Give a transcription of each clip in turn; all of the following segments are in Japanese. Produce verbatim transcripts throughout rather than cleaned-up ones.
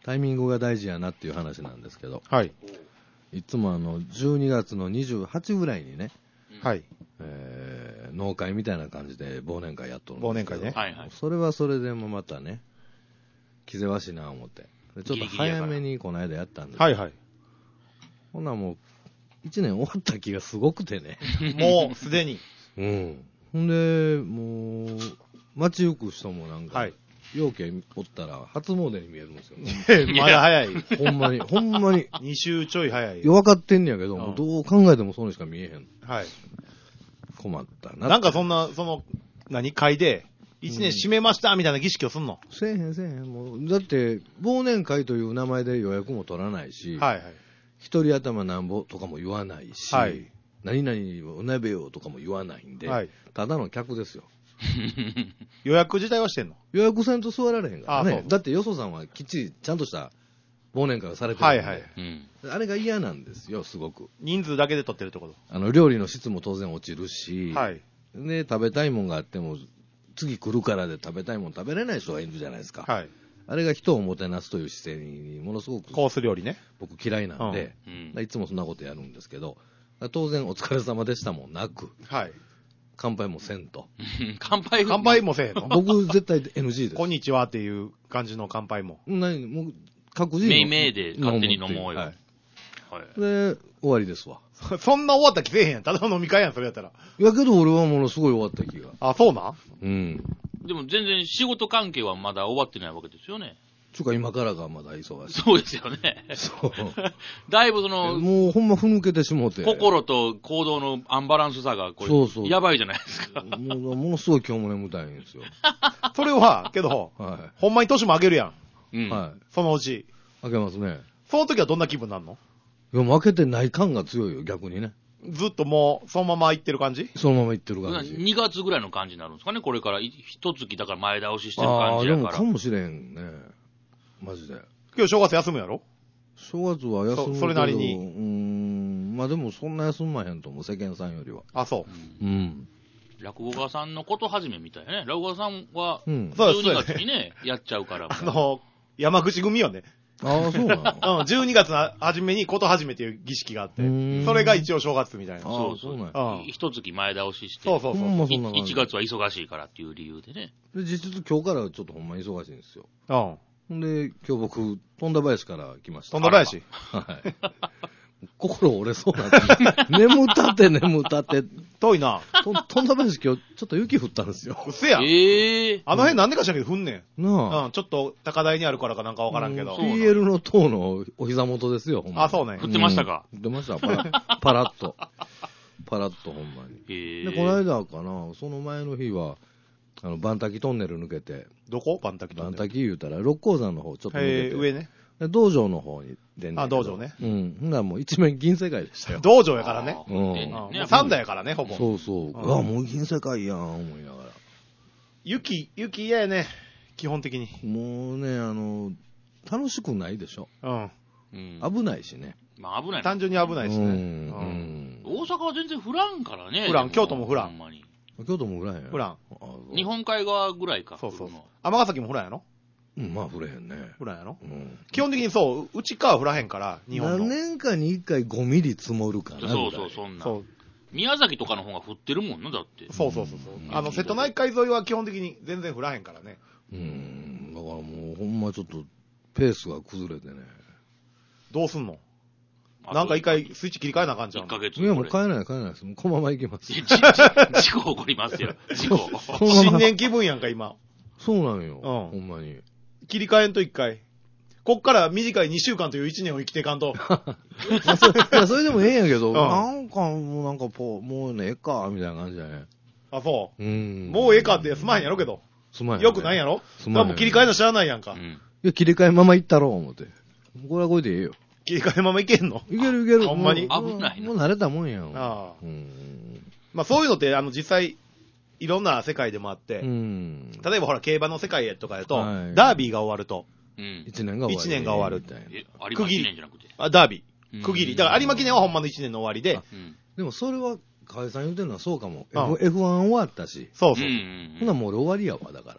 タイミングが大事やなっていう話なんですけど、 はい。 いつもあのじゅうにがつのにじゅうはちぐらいにね、 はい。 えー、農会みたいな感じで忘年会やっとるんですけど、 忘年会ね。 はいはい。 それはそれでもまたね、気ぜわしいな思って、でちょっと早めにこの間やったんです。 はいはい。 ほんならもういちねん終わった気がすごくてね。 もうすでに。 うん。ほんで、もう、街行く人もなんか、 はい。 陽気おったら初詣に見えるんですよ。 まだ早い。 ほんまに、ほんまに。 に週ちょい早いいや、分かってんねやけど、 うんもうどう考えてもそれしか見えへん。 はい。 困ったな。 なんかそんな、その、何、会で、一年締めましたみたいな儀式をすんの、 せえへんせえへん。もう、だって、忘年会という名前で予約も取らないし、 はいはい。 一人頭なんぼとかも言わないし、 はい何々お鍋をとかも言わないんで、 はい。 ただの客ですよ。 予約自体はしてんの予約せんと座られへんからね。 あそうだってよそさんはきっちりちゃんとした忘年会をされてるんで、 はいはいうん。 あれが嫌なんですよ、すごく。 人数だけで取ってるってこあの料理の質も当然落ちるし、 とはい。 で食べたいもんがあっても次来るからで食べたいもん食べれない人がいるじゃないですか。 はい。 あれが人をもてなすという姿勢にものすごくコース料理ね。 僕嫌いなんで、 うん。 いつもそんなことやるんですけど、当然お疲れ様でしたもなく、 はい。 乾杯もせんと。 乾杯乾杯もせえへんの僕絶対 エヌジー です。 こんにちはっていう感じの乾杯も。 何もう各自めいめいで勝手に飲もうよ。 ははいい。で、終わりですわ。 そんな終わった気せえへんやん。ただの飲み会やん、それやったら。 いやけど俺はものすごい終わった気が。 あ、そうなんうん。 でも全然仕事関係はまだ終わってないわけですよね。 ちゅうか今からがまだ忙しい。 そうですよね。 そう。 だいぶその、 もうほんまふぬけてしもうて。 心と行動のアンバランスさが、これ、 そうそうやばいじゃないですか。 もうものすごい今日も眠たいんですよ。 それは、けど、 はほんまに年も上げるやん。 うん。 い。はい。 そのうち。 開けますね。 その時はどんな気分になるのいや、負けてない感が強いよ、逆にね。 ずっともう、そのまま行ってる感じそのままいってる感じ。 にがつぐらいの感じになるんですかね、これから。い一月だから前倒ししてるああ、で感じやから。 もかもしれんね。マジで。 今日正月休むやろ正月は休むけどそそれなりにうーん。まあでもそんな休まへんと思う、世間さんよりは。 あ、そううんうん。 落語家さんのこと始めみたいなね。落語家さんは、 うん。 そうですじゅうにがつにね、やっちゃうから。 あの、山口組よね。 ああ、そうなのうん、じゅうにがつの初めにこと始めっていう儀式があってうーん、 それが一応正月みたいな。 あそうそうそうなんやい一月前倒しして、 そうそうそう。 ほんまそんな感いじ。 いちがつは忙しいからっていう理由でね。 で、実質今日からちょっとほんまに忙しいんですよ。 うん。 ほんで、今日僕、富田林から来ました。 富田林。 はい。心折れそうなんです。眠たて眠たて。 遠いな。 と富田林今日ちょっと雪降ったんですよ。 うっせや。 ええあの辺なんでかしらんけど降んねん。 なあ。 うん、ちょっと高台にあるからかなんかわからんけどピ。ーエル の塔のお膝元ですよ、ほんまに。 あ、そうね降。ってましたか、 うん降ってました、パラパラッと。パラッとほんまに。 ええで、この間かな、その前の日は、あの、バンタキトンネル抜けて、 どこバンタキバンタキ言うたら、六甲山の方ちょっと抜けえー、 て、 上ね。 で道場の方に出んねんけどあ道場ね。 うん。ほんならもう一面銀世界でしたよ。 道場やからね。 あーうんでうんもねう三代やからね、ほぼ。 そうそう。 うんあ、もう銀世界やん、思いながら。 雪、雪嫌やね。基本的に。 もうね、あの、楽しくないでしょ。 うん。 うん、 危ないしね。 まあ危ない。 単純に危ないしね。 うん。ううんん。 大阪は全然降らんからね。 降らんで京都も降らんほんまに京都も降らへん。 降らん。 あそう日本海側ぐらいか。 そうそう降るの。 尼崎も降らんやろうん、まあ降れへんね。 降らんやろうん。 基本的にそう、内側降らへんから、日本の。 何年かに一回ごミリ積もるかなぐらい。 そうそう、そんな。 そう宮崎とかの方が降ってるもんな、だって。 そうそうそうそううんあの、瀬戸内海沿いは基本的に全然降らへんからね。 うん。だからもうほんまちょっとペースが崩れてね。 どうすんのあとなんか一回スイッチ切り替えなあかんじゃん。 いっかげつ。 いやもうこれ変えない変えないです。もうこのまま行きます。 じじ事故起こりますよ。事故。 このまま新年気分やんか、今。 そうなんよ。 うんほんまに。 切り替えんと一回。こっから短いにしゅうかんといういちねんを生きていかんと。 まあそいや、それでもええんやけど、 うんなんかもうなんかぽもうねええか、みたいな感じだね。 あ、そうう。 ん。 もうええかってすまへんやろけど。 すまへん、 よくないやろすまへんもう切り替えなしゃあないやんか。 うん。 いや、切り替えまま行ったろう、思って。これはこれでええよ。 切り替えままいけんのいけるいける。 ほんまにもう危ないなもう慣れたもんやん。 ああうん。 まあそういうのって、あの、実際、いろんな世界でもあって、 うん。 例えばほら、競馬の世界とかやと、 はいダービーが終わると、 うん。 一年が終わる。 一年が終わるみたいな。 え、有馬記念じゃなくて。 あダービうんー、区切り。だから有馬記念はほんまのいちねんの終わりで、 うん。 でもそれは、河合さん言うてるのはそうかも。 うん F- エフワン 終わったし。 そうそうう。 ん。 ほなもう俺終わりやわ、だから。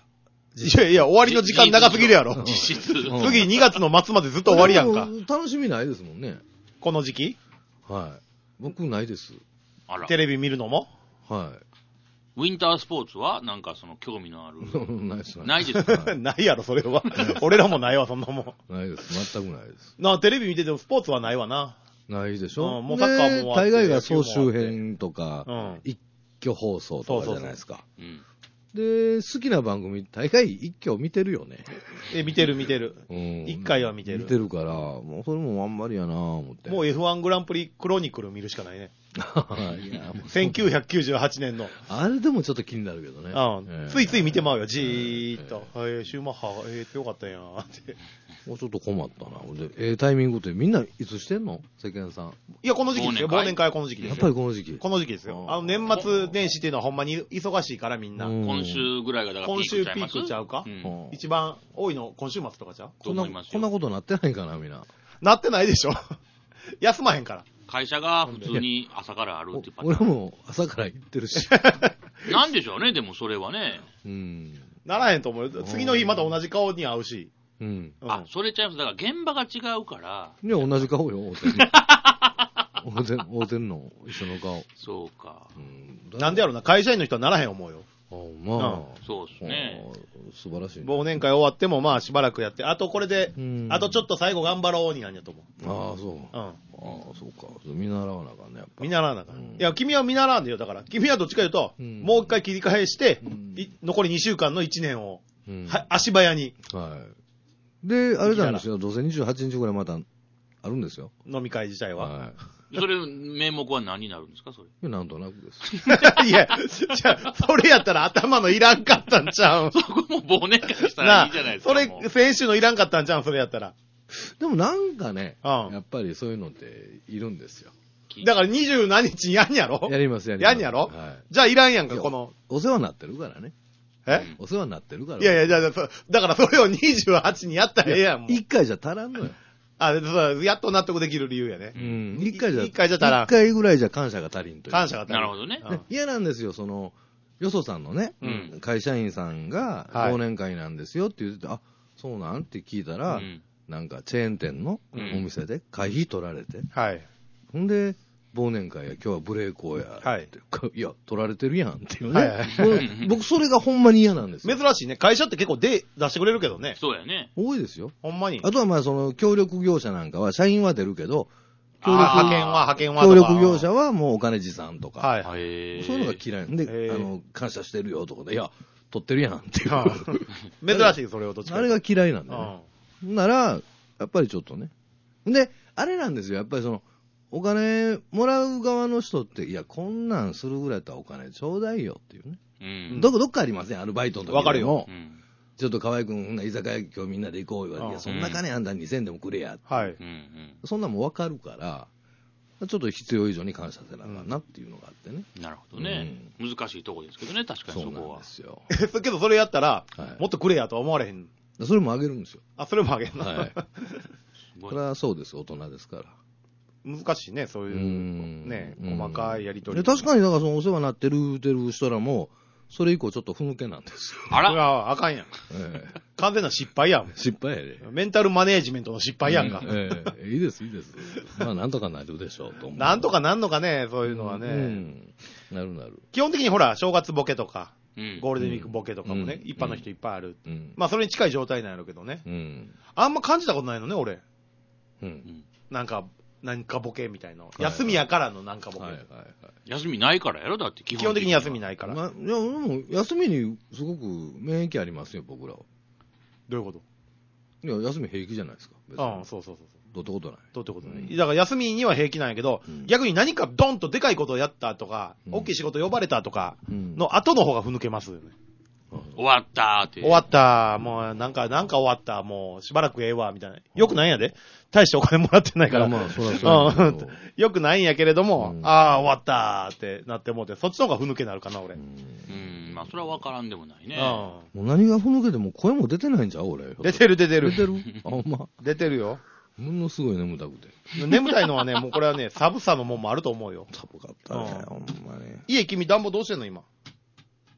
いやいや、終わりの時間長すぎるやろ。 実質。 うん次にがつの末までずっと終わりやんか。 でも楽しみないですもんね。 この時期はい。僕ないです。 あら。 テレビ見るのもはウィンタースポーツはなんかその興味のある。 い。ないです。 ないですか？ ないやろ、それは。俺らもないわ、そんなもん。 ないです。全くないです。 な、テレビ見ててもスポーツはないわな。 ないでしょ、 うんもうサッカーも終わってで大概が総集編とか、 うん。 一挙放送とかじゃないですか。 うん。 で、好きな番組、大概一挙見てるよね。 え、見てる見てる。 うん一回は見てる見てるから、もうそれもあんまりやなぁ思って。 もう エフワン グランプリクロニクル見るしかないね。 いやもうせんきゅうひゃくきゅうじゅうはちねんの。 あれでもちょっと気になるけどね。 うん。 ええついつい見てまうよ、じーっと。えー、シューマッハ、えーってよかったんやーって。 もうちょっと困ったな。で、ええタイミングってみんないつしてんの世間さん。 いや、この時期ですよ。 忘年会忘年会はこの時期ですよ。 やっぱりこの時期。 この時期ですよ。 あーあの、年末年始っていうのはほんまに忙しいからみんな。 うん今週ぐらいがだから今週ピーピークちゃいますクちゃうかうん。 うん一番多いの今週末とかちゃうこんな、 と思いますよこんなことなってないかな、みんな。 なってないでしょ休まへんから。 会社が普通に朝からあるっていうパタ俺ーン。 も朝から行ってるし。 なんでしょうね、でもそれはね。 うん。 ならへんと思うよ。次の日また同じ顔に会うし。 うん。 うんあ、それちゃいます。だから現場が違うから。 いや、同じ顔よ、大手大手大手の一緒の顔。 そうか。 うんなんでやろな、会社員の人はならへん思うよ。 あまあ。 そうですね。 あ素晴らしいね。 忘年会終わってもまあしばらくやって、あとこれで、 うんあとちょっと最後頑張ろうになんやと思ああ、そう。 う。うん。 ああ、そうか。見習わなあかんね、やっぱ。 見習わなあかん。 うんいや、君は見習わんでよ。だから、君はどっちか言うと、 うんもう一回切り返して、 うんい残りにしゅうかんのいちねんを、 うんは足早にはい。で、あれなんですよ。どうせにじゅうはちにちぐらいまたあるんですよ。 飲み会自体は。 はそれ、名目は何になるんですか、それ。 い。いやなんとなくです。 いや、じゃあ、それやったら頭のいらんかったんちゃうん。 そこも忘年会したなあらいいじゃないですか。 それもう、 先週のいらんかったんちゃうん、それやったら。 でもなんかね、 うんやっぱりそういうのっているんですよ。 だから二十何日やんやろやります、やります。 やんやろはい。 じゃあいらんやんか、 いやこの。 お世話になってるからね。 えお世話になってるから。 いやいや、じゃあ、そだからそれをにじゅうはちにやったらええやん、もう。 一回じゃ足らんのよ。 あ、でそうやっと納得できる理由やねう。ん。一回じゃ、 一回じゃ足らん一回ぐらいじゃ感謝が足りんという。 感謝が足りなるほどね。 うんね嫌なんですよ、その、よそさんのね、 うん会社員さんがはい忘年会なんですよって言ってて、あ、そうなんって聞いたら、 うんなんかチェーン店のうんお店で会費取られて、 はい。 ほんで、忘年会や、今日はブレイクをや、って、 はいいや、取られてるやんっていうね。 はいはいもう僕、それがほんまに嫌なんですよ。 珍しいね。会社って結構で出してくれるけどね。 そうやね。 多いですよ。 ほんまに。 あとはまあ、その、協力業者なんかは、社員は出るけど、協あ力派遣は、派遣は協とか。 力業者はもうお金持参とか、 はい。 へーそういうのが嫌いなんで、 へーあの、感謝してるよとかで、いや、取ってるやんっていう。 珍しい、それをどっちか。 あれが嫌いなんだよね。 うん。 なら、やっぱりちょっとね。で、あれなんですよ。やっぱりその、お金もらう側の人って、いや、こんなんするぐらいだったらお金ちょうだいよっていうね。 うん。 どこ、どっかありません、アルバイトの時でも。 わかるようん。 ちょっと河合君、ほんな居酒屋今日みんなで行こうよ。 うんいや、そんな金あんたにせんでもくれや。 はい。 うんうん。 そんなんもわかるから、ちょっと必要以上に感謝せなあかんなっていうのがあってね。 なるほどね。難しいとこですけどね、確かにそなんそうこは。 ですよ。 けどそれやったら、 はいもっとくれやとは思われへん。 それもあげるんですよ。 あ、それもあげんの。 はい。 すごいそれはそうです、大人ですから。 難しいね、そういうう、 んね、 うん細かいやりとり。 で確かに、だからそのお世話になってる、言うてる人らも、それ以降ちょっとふぬけなんですよ。 あらああかんやん。 ええ完全な失敗やん。 失敗やで。 メンタルマネージメントの失敗やんか。 ええいいです、いいです。まあ、なんとかなるでしょうと思う。 なんとかなんのかね、そういうのはね。 うん。なるなる。 基本的にほら、正月ボケとか、 うん。 ゴールデンウィークボケとかもね、 うん一般の人いっぱいある。 うん。 まあ、それに近い状態なんやろうけどね。 うん。 あんま感じたことないのね、俺。 う。 うんんなんか、なんかボケみたいな。 い休みやからのなんかボケ。 はいはいはい。 休みないからやろだって基基本的に休みい。 ないから。 まあ、いや、でも、休みにすごく免疫ありますよ、僕らは。 どういうこといや、休み平気じゃないですか。別にああ、そうそうそうそう。 どうってことない。 どうってことね。 うんだから休みには平気なんやけど、 うん逆に何かドンとでかいことをやったとか、 うん大きい仕事呼ばれたとかうんの後の方がふぬけますよね。 終わったーって。 終わった、もうなんか、なんか終わった、もうしばらくええわ、みたいな。よくないんやで。大してお金もらってないから。 いやまあそらそうやけどうんよくないんやけれども、 うんああ、終わったってなってもうて、そっちの方がふぬけなるかな、俺。 ううんん。まあ、それは分からんでもないね。 うもう何がふぬけても声も出てないんじゃう俺。 ん。出てる出てる出。てるあ、ほんま。 出てるよ。 ものすごい眠たくて。 眠たいのはね、もうこれはね、寒さのもんもあると思うよ。 寒かったね、 うんほんまに。 家君暖房どうしてんの今。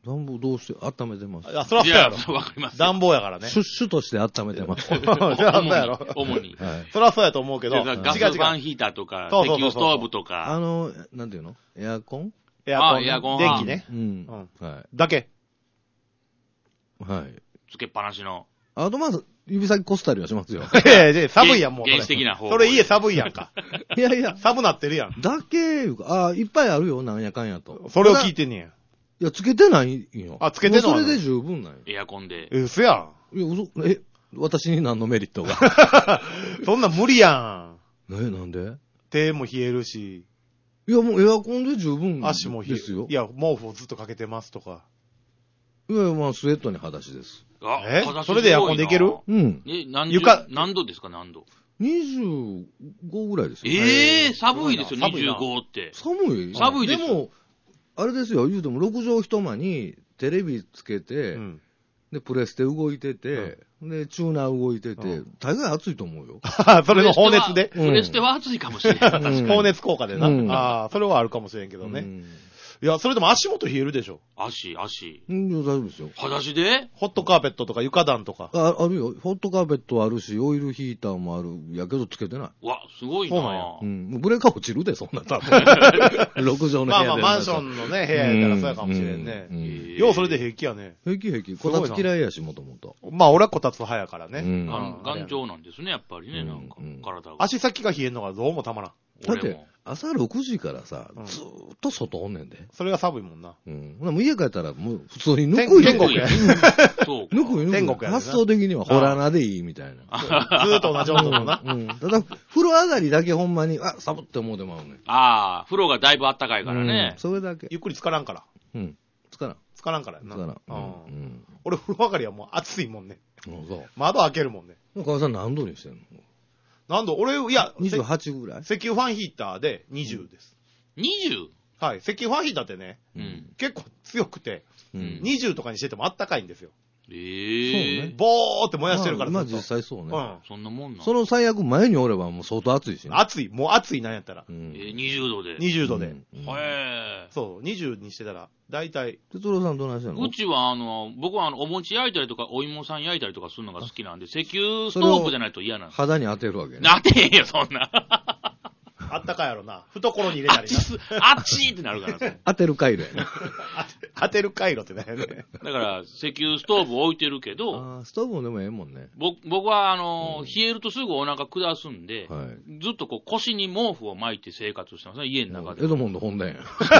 暖房どうして温めてます。 あ、そらそうやろ。 わかります。 暖房やからね。 シュッシュとして温めてます。 そらそうやろ。 主に。 はい。 そらそうやと思うけど、 ガスフ違う違う。 ァンヒーターとか、 そうそうそうそう石油ストーブとあか。 の、なんていうのエアコンエアコンね。 あエアコン電気ね。 うん。 うん。 はだけ。 い。はい。 つけっぱなしの。 あとまず、指先こすったりはしますよ。 いやいや、寒いやん、もうそれ。 原始的な方法それ家寒いやんか。 いやいや、 寒なってるやん。 だけいうか、あいっぱいあるよ、なんやかんやと。 それを聞いて。 てんねや。 いや、つけてないんよ。 あつけてんのもうそれで十分なんよ。 エアコンで。 え、嘘やん。 いや、嘘、え、私に何のメリットが。 そんなん無理やん。 え、なんで手も冷えるし、 いや、もうエアコンで十分足も冷える。 ですよ。 いや、毛布をずっとかけてますとか。 いや、まあ、スウェットに裸足です。 あえ裸足それでエアコンでいけるすごいなうん。 え、何度床何度ですか、何度にじゅうごぐらいですよ。 ええ寒いですよ、 寒いなにじゅうごって。 寒い寒いですよでも、あれですよ、言うてもろく畳一間にテレビつけて、 うん。 で、プレステ動いてて、で、チューナー動いてて、 うん大概暑いと思うよ。 それの放熱で。 うんプレステは暑いかもしれない。 うん放熱効果でな。 うんああ、それはあるかもしれんけどね。 うんいや、それでも足元冷えるでしょ。 足、足。 うん、大丈夫ですよ。 裸足でホットカーペットとか床暖とか。 あ、あるよ。ホットカーペットあるし、オイルヒーターもある。やけどつけてない。 わ、すごいそうなんやなうん。もうブレーカー落ちるで、そんな多分。ろく畳の部まあまあ、 屋で。 マンションのね、部屋やからそうやかもしれんね。 うんうんえーようそれで平気やね。 平気平気。 すごいなこたつ嫌いやし、もともと。 まあ、俺はこたつ派やからね。 うんがんうん頑丈なんですね、やっぱりね、なんかうん、 体が。 足先が冷えんのがどうもたまらん。 だって俺も。、 朝ろくじからさうん、 ずーっと外おんねんで。 それが寒いもんな。 うん。ほなもう家帰ったら、もう普通にぬくいよ。 天国や。ずそうか。 ぬくいぬくい。 天国やでな発想的にはホラーなでいいみたいな。 ーっと同じ温度のな。 うん。ただ、風呂上がりだけほんまに、あ、寒って思うてまうねん。 ああ、風呂がだいぶ暖かいからねうん。それだけ。 ゆっくり浸からんから。 うん。つからん。 浸からんからやな。 つからん。 ううんん。 俺、風呂上がりはもう暑いもんね。 うん。そう。 窓開けるもんね。 岡田さん何度にしてんのなんだ、俺、いや、 にじゅうはちぐらい石油ファンヒーターでにじゅうです。 にじゅう? はい。石油ファンヒーターってね、 うん。 結構強くて、 うん。 にじゅうとかにしててもあったかいんですよ。 ええそうねボーって燃やしてるからまあ、 ずっと実際そうね。 うん。 そんなもんな。 その最悪前におればもう相当暑いしね。 暑い。もう暑いなんやったら。 うん。 えー、にじゅうどで。 にじゅうどで。 うん。うんへえ。 そう、にじゅうにしてたら、だいたい、 哲郎さんどないしてんのうちは、あの、僕はあの、お餅焼いたりとか、お芋さん焼いたりとかするのが好きなんで、石油ストーブじゃないと嫌なんです。 肌に当てるわけね。 なってへんよ、そんな。 あったかいやろな。懐に入れたりな。 あっちす、あっちってなるからさ。 当てる回路やね。 当てる回路ってね。 だから、石油ストーブ置いてるけど、 ああ、ストーブもでもええもんね。 僕僕は、あの、冷えるとすぐお腹下すんで、 はい。 ずっとこう腰に毛布を巻いて生活してますね、家の中で。 エドモンド本田やん。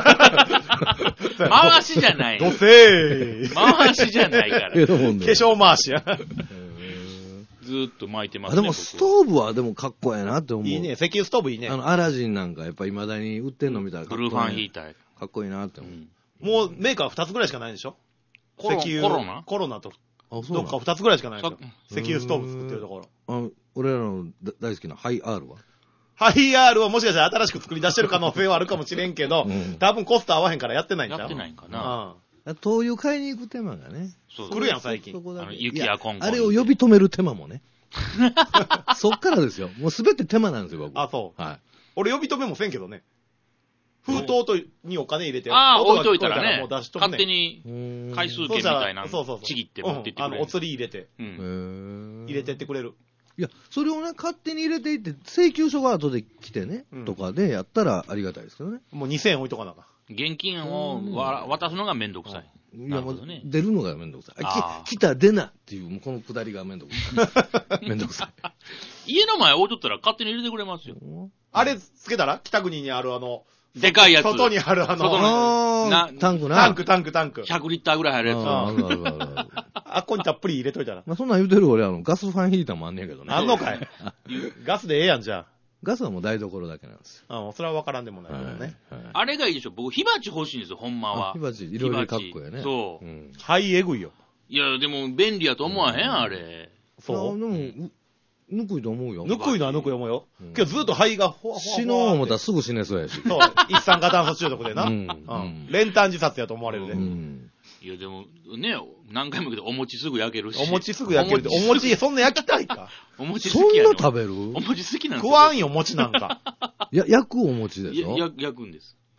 回しじゃない。 どせー。 回しじゃないから。 エドモンド。 化粧回しや。 ずーっと巻いてますあ、 ね。 でも僕ストーブはでもかっこええなって思う。 いいね。石油ストーブいいねあ。の、アラジンなんかやっぱ未だに売ってんの見たらかっこいいブルーファンヒーター。 かっこいいなって思う。 うん。 もうメーカーふたつぐらいしかないでしょコロ石油コロナコロナと、 あ、そうどっかなのふたつぐらいしかないでしょさ石油ストーブ作ってるところ。 あ俺らのだ大好きなハイアールはハイアールをもしかしたら新しく作り出してる可能性はあるかもしれんけど、 うん多分コスト合わへんからやってないんちゃうやってないんかな。 な。 灯油買いに行く手間がね。 そう来るやん最近そこだけあの雪やコンコンいやあれを呼び止める手間もね。そっからですよ。もうすべて手間なんですよ、僕。 あ、そう。 はい。 俺呼び止めもせんけどね。封筒とにお金入れて、 ああ、 音が置いといたらね聞こえもう出し、とくねん勝手に回数券みたいなそうそうそう。 ちぎって持ってってくれる。 うんあの、お釣り入れて、 うへん。 ー入れてってくれる。 いや、それをね、勝手に入れていって、請求書が後で来てね、 うんとかでやったらありがたいですけどね。 もうにせんえん置いとかなあかん。 現金をわ渡すのがめんどくさい。 いや、もうなるほどね出るのがめんどくさい。ああーき来た、出なっていう、もうこのくだりがめんどくさい。めんどくさ家の前置いとったら勝手に入れてくれますよ。 い。 あれつけたら北国にあるあの、 でかいやつ。 外にあるあ外の、 のあーなタンクな。 タンクタンクタンク。 ひゃくリッターぐらい入るやつ。 あーあるあるあるある。 あっこにたっぷり入れといたら。 まあ、そんなん言うてる俺、あの、ガスファンヒーターもあんねやけどね。 あんのかい。ガスでええやんじゃガスはもう台所だけなんですあ。うん、それは分からんでもないよ。 けどね。 はい。はいあれがいいでしょ。僕、火鉢欲しいんですよ、ほんまはあ火。鉢、いろいろかっこええね。 そううん。 はい、えぐいよ。 いや、でも便利やと思わへん、あれ。 そう。 あでも、うぬくいと思うよ。 ぬくいのはぬくい思うようん。 けどずっと肺がほわほわほわって。 死のう思ったらすぐ死ねそうやし。 そう、一酸化炭素中毒でな。 ううんん。練炭自殺やと思われるうで。 ん。 いや、でも、ね、何回も言うけど、お餅すぐ焼けるし。 お餅すぐ焼けるで。お餅、そんな焼きたいか。 お餅そん好きやろ。 な食べるお餅好きなんですよ。 食わんよ、餅なんか。 や、焼くお餅でしょやや焼くんです。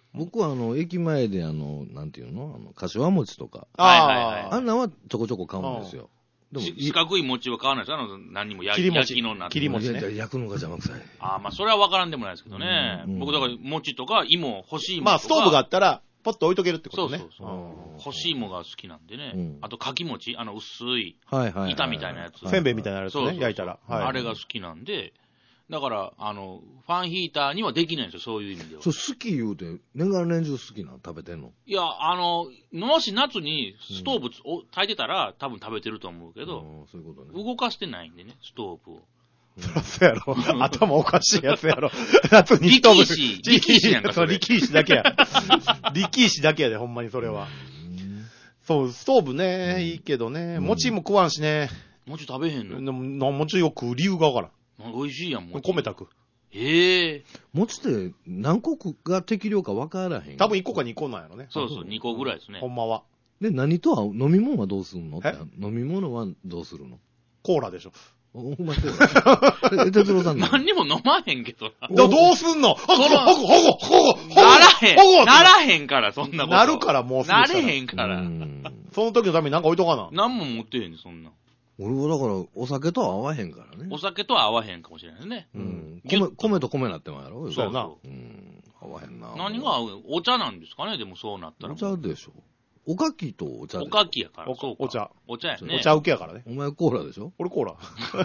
僕はあの、駅前であの、なんていうのあの、柏餅とか、 はいはいはいああんなんはちょこちょこ買うんですよ。でも、 し四角い餅は買わないですよ。あの、何にも焼き切り餅焼きのなって切り餅ねいやいや焼くのが邪魔くさい。 ああ、まあ、それは分からんでもないですけどね。 うん僕、だから、餅とか芋、干し芋とか。 まあ、ストーブがあったら、ポッと置いとけるってことね。 そうそうそう。干し芋が好きなんでね。 うんあと、かき餅、あの、薄い、 はいはいはいはい。 板みたいなやつせんべいみたいなやつそうそうそうね、焼いたら。はい。 あれが好きなんで、だから、あの、ファンヒーターにはできないんですよ、そういう意味では。 そう、好き言うて、年がら年中好きなの食べてんの。 いや、あの、もし夏にストーブつを炊いてたら、多分食べてると思うけど、 うんそういうことね。 動かしてないんでね、ストーブを。 そうやろ。頭おかしいやつやろ。夏にストーブ。 力石力石やんかそう、 それ力石だけや。力石だけやで、ほんまにそれは。そう、ストーブね、いいけどね。餅も食わんしね。 餅食べへんのでもな餅を食う理由がわから美味しいやん、 ん。 餅。 米炊く。 ええ餅って何個が適量か分からへん。 多分いっこかにこなんやろね。 そうそう、にこぐらいですねほ。んまは。 で、何とは、飲み物はどうするのってえ飲み物はどうするのコーラでしょ。 お前こう。え、哲郎さん何にも飲まへんけどな。 だどうすんのほごほごほごほごほごならへん。 ほごならへんから、そんなこと。 なるからもうすぐなしたられへんから。 うんその時のためになんか置いとかな。 何も持ってへんねん、そんな。 俺はだから、お酒とは合わへんからね。 お酒とは合わへんかもしれないね。 うん。 ギュッ米、米と米なってもやろそうやなそうん。合わへんな。 何が合うお茶なんですかね、でもそうなったら。 お茶でしょ。おかきとお茶でおしょ。 かきやから。 おそうかお茶。 お茶やね。 お茶受けやからね。 お前コーラでしょ。 俺コーラ。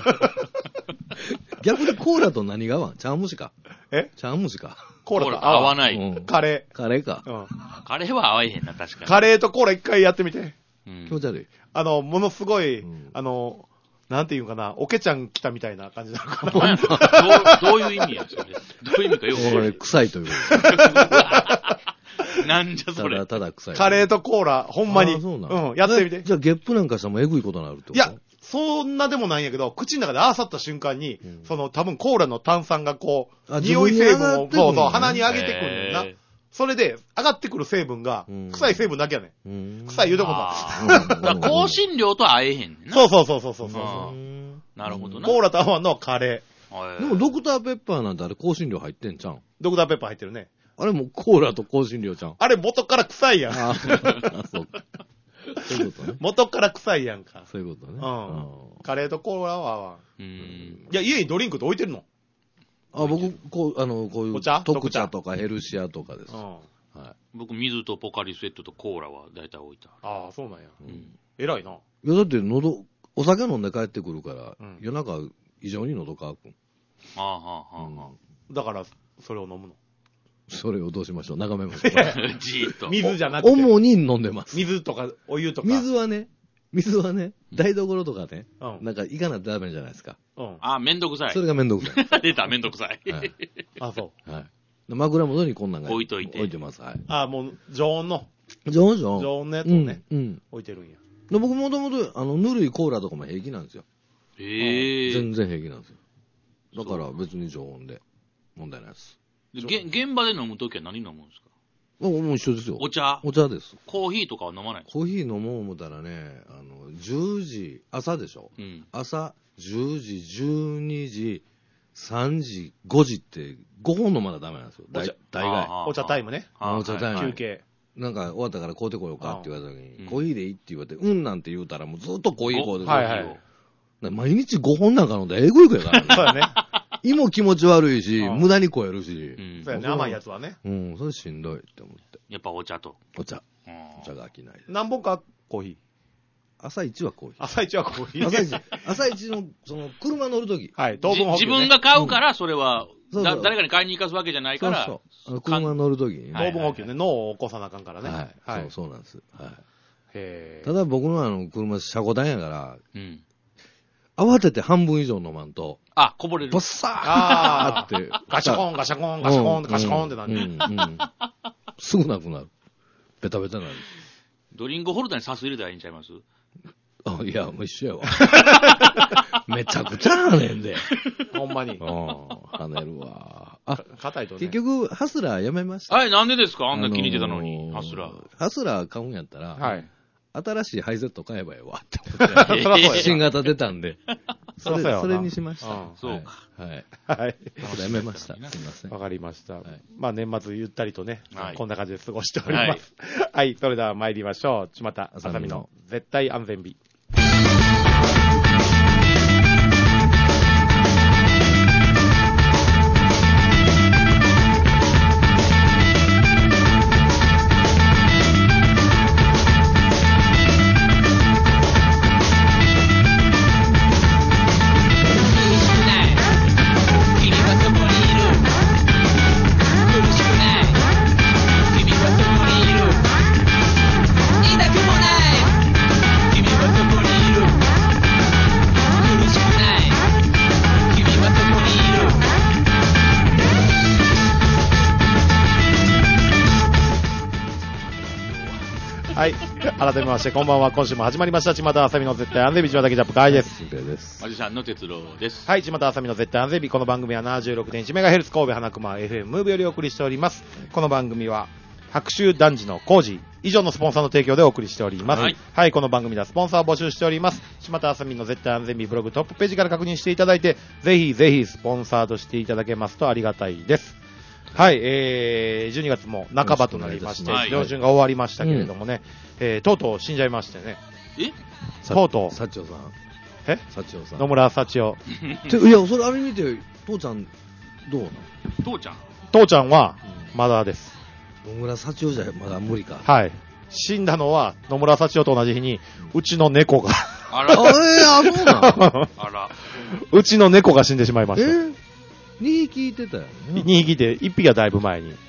逆にコーラと何が合わん茶碗蒸しか。 え茶碗蒸しか。 コーラコーラと合わない。 うんカレカレーか。 ー。うん。 カレーは合わへんな、確かに。 カレーとコーラ一回やってみて。 うん気持ち悪い。 あの、ものすごい、 うんあの、なんていうんかな、おけちゃん来たみたいな感じなのかな。 どうやどうどういう意味や、それ。どういう意味かよくわからえーない。 臭いということなんじゃで。 それただ。ただ臭い。 カレーとコーラ、ほんまに。 あーそうなのん、やってみてえ。じゃあ、ゲップなんかしたらもうエグいことになるってこといや、そんなでもないんやけど、口の中で合わさった瞬間に、 うんその多分コーラの炭酸がこう、 あ匂い成分を、 自分に上がってくるのねそうそう、鼻に上げてくるんだよな。 えそれで、上がってくる成分がうん、 臭い成分だけやねうんん。臭い言うてもあた。 ーだから香辛料とは合えへんねんな。 そうそうそうそうそうそうあーうんなるほどな。 コーラと合わんのはカレはいでも、ドクターペッパーなんてあれ香辛料入ってんじゃん。 ー。ドクターペッパー入ってるね。 あれもコーラと香辛料じゃん。 あれ元から臭いやん。 ああ、そうか。そういうことね。 元から臭いやんか。 そういうことね。 うん。カレーとコーラは合わん。 うん。 いや、家にドリンクって置いてるのあ、僕、こう、あの、こういう、 お茶特茶とかヘルシアとかです。 うん。 は僕、水とポカリスエットとコーラは大体置いてあああ、そうなんや。 い。 る。 偉いな。 いや、だって喉、お酒飲んで帰ってくるから、 うん夜中異常に喉乾くん。 ああ、はあ、はあ、はだから、それを飲むの。 それをどうしましょう眺めましょう。 あ。じーっと。 水じゃなくて。 主に飲んでます。 水とか、お湯とか。 水はね、水はね、台所とかね、 うん。 なんか行かないとダメじゃないですか。 うん。 あ、めんどくさいそ。れがめんどくさい。 出た、めんどくさい。 はい。 あ、そう。 はい。枕元にこんなんが置いといて置いてます。はい。 あ、もう、常温の、 常温常温。 常温のやつうん。 をね、 うん。 置いてるんや。 で僕もともと、あの、ぬるいコーラとかも平気なんですよ。 へえ。 全然平気なんですよ。だから別に常温で問題ないです。 でげ現場で飲むときは何飲むんですか？ もうもう一緒ですよ。 お茶お茶です。 コーヒーとかは飲まない？ コーヒー飲もう思ったらね、あの、じゅうじ、朝でしょうん。 朝、じゅうじ、じゅうにじ、さんじ、ごじってごほん飲まなダメなんですよ。大お茶大概。 あーお茶タイムね。 あーお茶タイムはい休憩。 なんか終わったから買うてこようかって言われた時に、 うんコーヒーでいいって言われて、うんなんて言うたらもうずっとコーヒーこうで、 はいはい毎日ごほんなんか飲んだらえぐいくやからそうね。 やね。 胃も気持ち悪いし、 うん無駄に超えるしう、んそうやね。甘いやつはね。 うん、それしんどいって思って。 やっぱお茶と。 お茶、 うんお茶が飽きないです。 何本かコーヒー。 朝一はコーヒー。 朝一はコーヒー。 朝一、朝一の、その、車乗るとき。 はい。糖じ分補給ね自分が買うから、それは、 そうそうだ誰かに買いに行かすわけじゃないから、 そうそう。あの車乗るときにね。 はい糖分補給ね。脳を起こさなあかんからね。 はい。そう、そうなんです。はい。 へただ僕のあの、車、車庫段やから、 うん。 慌てて半分以上飲まんと、 あ、こぼれるボッ。サーあって、 ガシャコン、ガシャコン、ガシャコン、ガシャコンってなんね。 うんうんうんすぐなくなる。ベタベタなる。 ドリンクホルダーにサス入れたらいいんちゃいます？ あ、いや、もう一緒やわ。めちゃくちゃ跳ねんで。 ほんまにうん、。跳ねるわ。あ、 硬いとね。 結局、ハスラーやめました。 あれ、なんでですか？あんな気に入ってたのに、 あのーハスラー。 ハスラー買うんやったら、 はい。 新しいハイゼット買えばええわって思って。 そらそうや新型出たんで。 それ、 そうやわなそれにしました。 うんそうか。 はい。 はい。 やめました。すいません。 わかりました。 はいまあ年末ゆったりとね、 はいこんな感じで過ごしております。はい、それでは参りましょう。ちまた、あさみの絶対安全日。はい。改めまして、こんばんは。今週も始まりました。ちまたあさみの絶対安全日、ちまたけジャップかいです。 新平です。 マジシャンの哲郎です。 はい。ちまたあさみの絶対安全日。この番組は ななじゅうろくてんいちメガヘルツ 神戸花熊 エフエム ムーブよりお送りしております。この番組は、白州男児の工事以上のスポンサーの提供でお送りしております。は、 はいいこの番組ではスポンサーを募集しております。ちまたあさみの絶対安全日ブログトップページから確認していただいて、ぜひぜひスポンサーとしていただけますとありがたいです。はい、えー、じゅうにがつも半ばとなりまして、 はい上旬が終わりましたけれどもね、えー、とうとう死んじゃいましてね、 えさとうとう幸男さんえ幸男さん。 野村幸男。 ていや、それあれ見て、父ちゃん、どうなの父ちゃん。 父ちゃんは、まだです。 野村幸男じゃまだ無理か。 はい。死んだのは、野村幸男と同じ日に、うちの猫が、 あら、 あ、えー、あ、そうなのあら。 うちの猫が死んでしまいまえした。 ー、にひきいてたよね。 にひきで、いっぴきはだいぶ前に。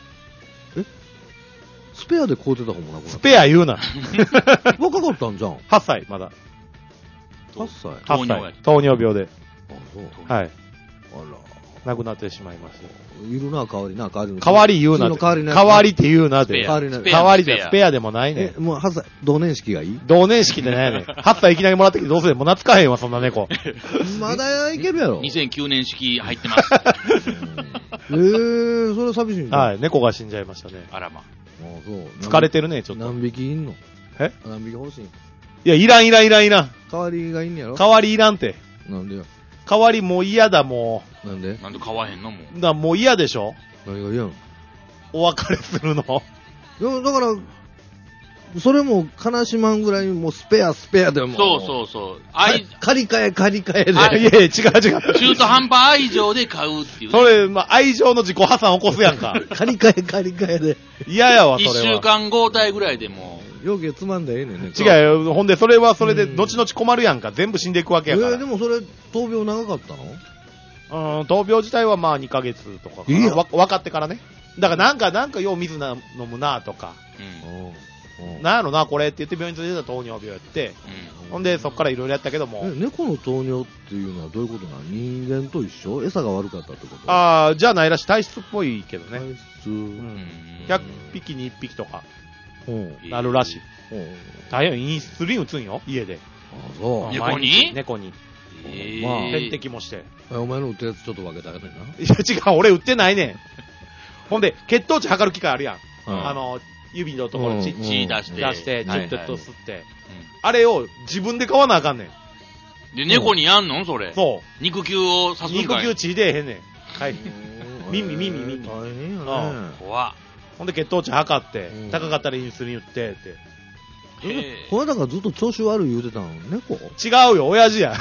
スペアで買うてたかもな、これ。 スペア言うな。 若かったんじゃん。 はっさい、まだ。 はっさい。あ、 はっさい。糖尿病で。 そう。 はい。 あ亡くなってしまいました。 ら。いるな、代わりな、代わりの。 代わり言うなって。 代わり代わりって言うなって。 スペア代わりな。 スペア代わりじゃスペアスペアでもないねえ、。もうはっさい、同年式がいい同年式でないねん。はっさいいきなりもらってきてどうするもう懐かへんわ、そんな猫。 まだいけるやろ。 にせんきゅうねん式入ってます。 えー、それ寂しいんだ。 はい、猫が死んじゃいましたね。 あらま。 あ、そう。 疲れてるね、ちょっと。 何匹いんのえ何匹欲しいんいや、いらんいらんいらんいらん。 代わりがいいんやろ代わりいらんて。 なんでよ。 代わりもう嫌だ、もなんでなんで買わへんのもう。 う。だもう嫌でしょ何が嫌なのお別れするの。 いや、だから、それも悲しまんぐらいにもうスペアスペアでも。 そうそうそう。 愛愛、 借り換え借り換えで。 あいやいや、違う違う。 中途半端愛情で買うっていうね。 それ、まあ、愛情の自己破産起こすやんか。 借り換え借り換えで。 嫌やわ、そ一れは。 週間交代ぐらいでもよけつまんでええねんね。 違うよ。ほんで、それはそれで、後々困るやんか。全部死んでいくわけえやから。 ー、でもそれ、闘病長かったのうん、闘病自体はまあにかげつとかかないやわ分かってからね。だからなんか、なんかよう水な飲むなとか、 う。うん。 うんなんやろな、これって言って病院連れてたら糖尿病やって、ほんでそっからいろいろやったけどもえ、、猫の糖尿っていうのはどういうことなの人間と一緒餌が悪かったってことあー、じゃあないらしい。体質っぽいけどね。 体質。 う。 うんんひゃくぴきにいっぴきとかん。 なるらしい。 うん大変インスリン打つんよ、家で。 あ、そう。 猫に毎日猫に。 えまあ点ー滴もして。 えお前の打ったやつちょっと分けてあげてな。 いや、違う、俺打ってないねん。ほんで、血糖値測る機械あるやん。 うんあの、指のところにうん血出して。 出して、チはいュッてと吸って。 うあれを自分で買わなあかんねん。 んで、猫にやんのそれ。 そう。 肉球を刺すん肉かい。 球血出えへんねん。はい。 うん耳耳耳大変うやね。 怖っ。 ほんで血糖値測ってうん、 高かったらインスリン打ってって。 へーこの間からずっと調子悪い言うてたの猫違うよ、親父や。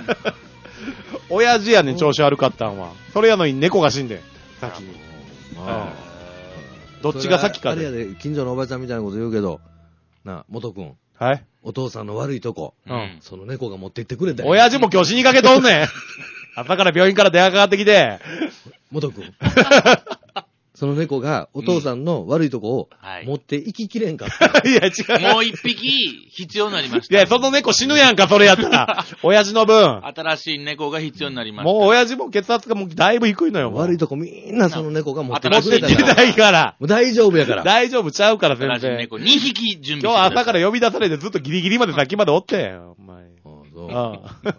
親父やねん、調子悪かったんは。それやのに猫が死んでん。先に。 あどっちが先かで。 それあれやで、近所のおばちゃんみたいなこと言うけど、なあ、元くん、 はい。 お父さんの悪いとこ、 うん。 その猫が持って行ってくれたよ。 親父も今日死にかけとんねん。朝から病院から電話かかってきて。 元くん。その猫がお父さんの悪いとこをはい持って行ききれんかった。 いや、違う。 もう一匹必要になりました。 いや、その猫死ぬやんか、それやったら。親父の分。 新しい猫が必要になりました。 もう親父も血圧がもうだいぶ低いのよ。もう悪いとこみんなその猫が持って新しいきてくれたから。 出ないから。 もう大丈夫やから。 大丈夫ちゃうから、全然。 新しい猫にひき準備してく今日ださい。 朝から呼び出されてずっとギリギリまで先までおってんよ。お前。 ああそうああ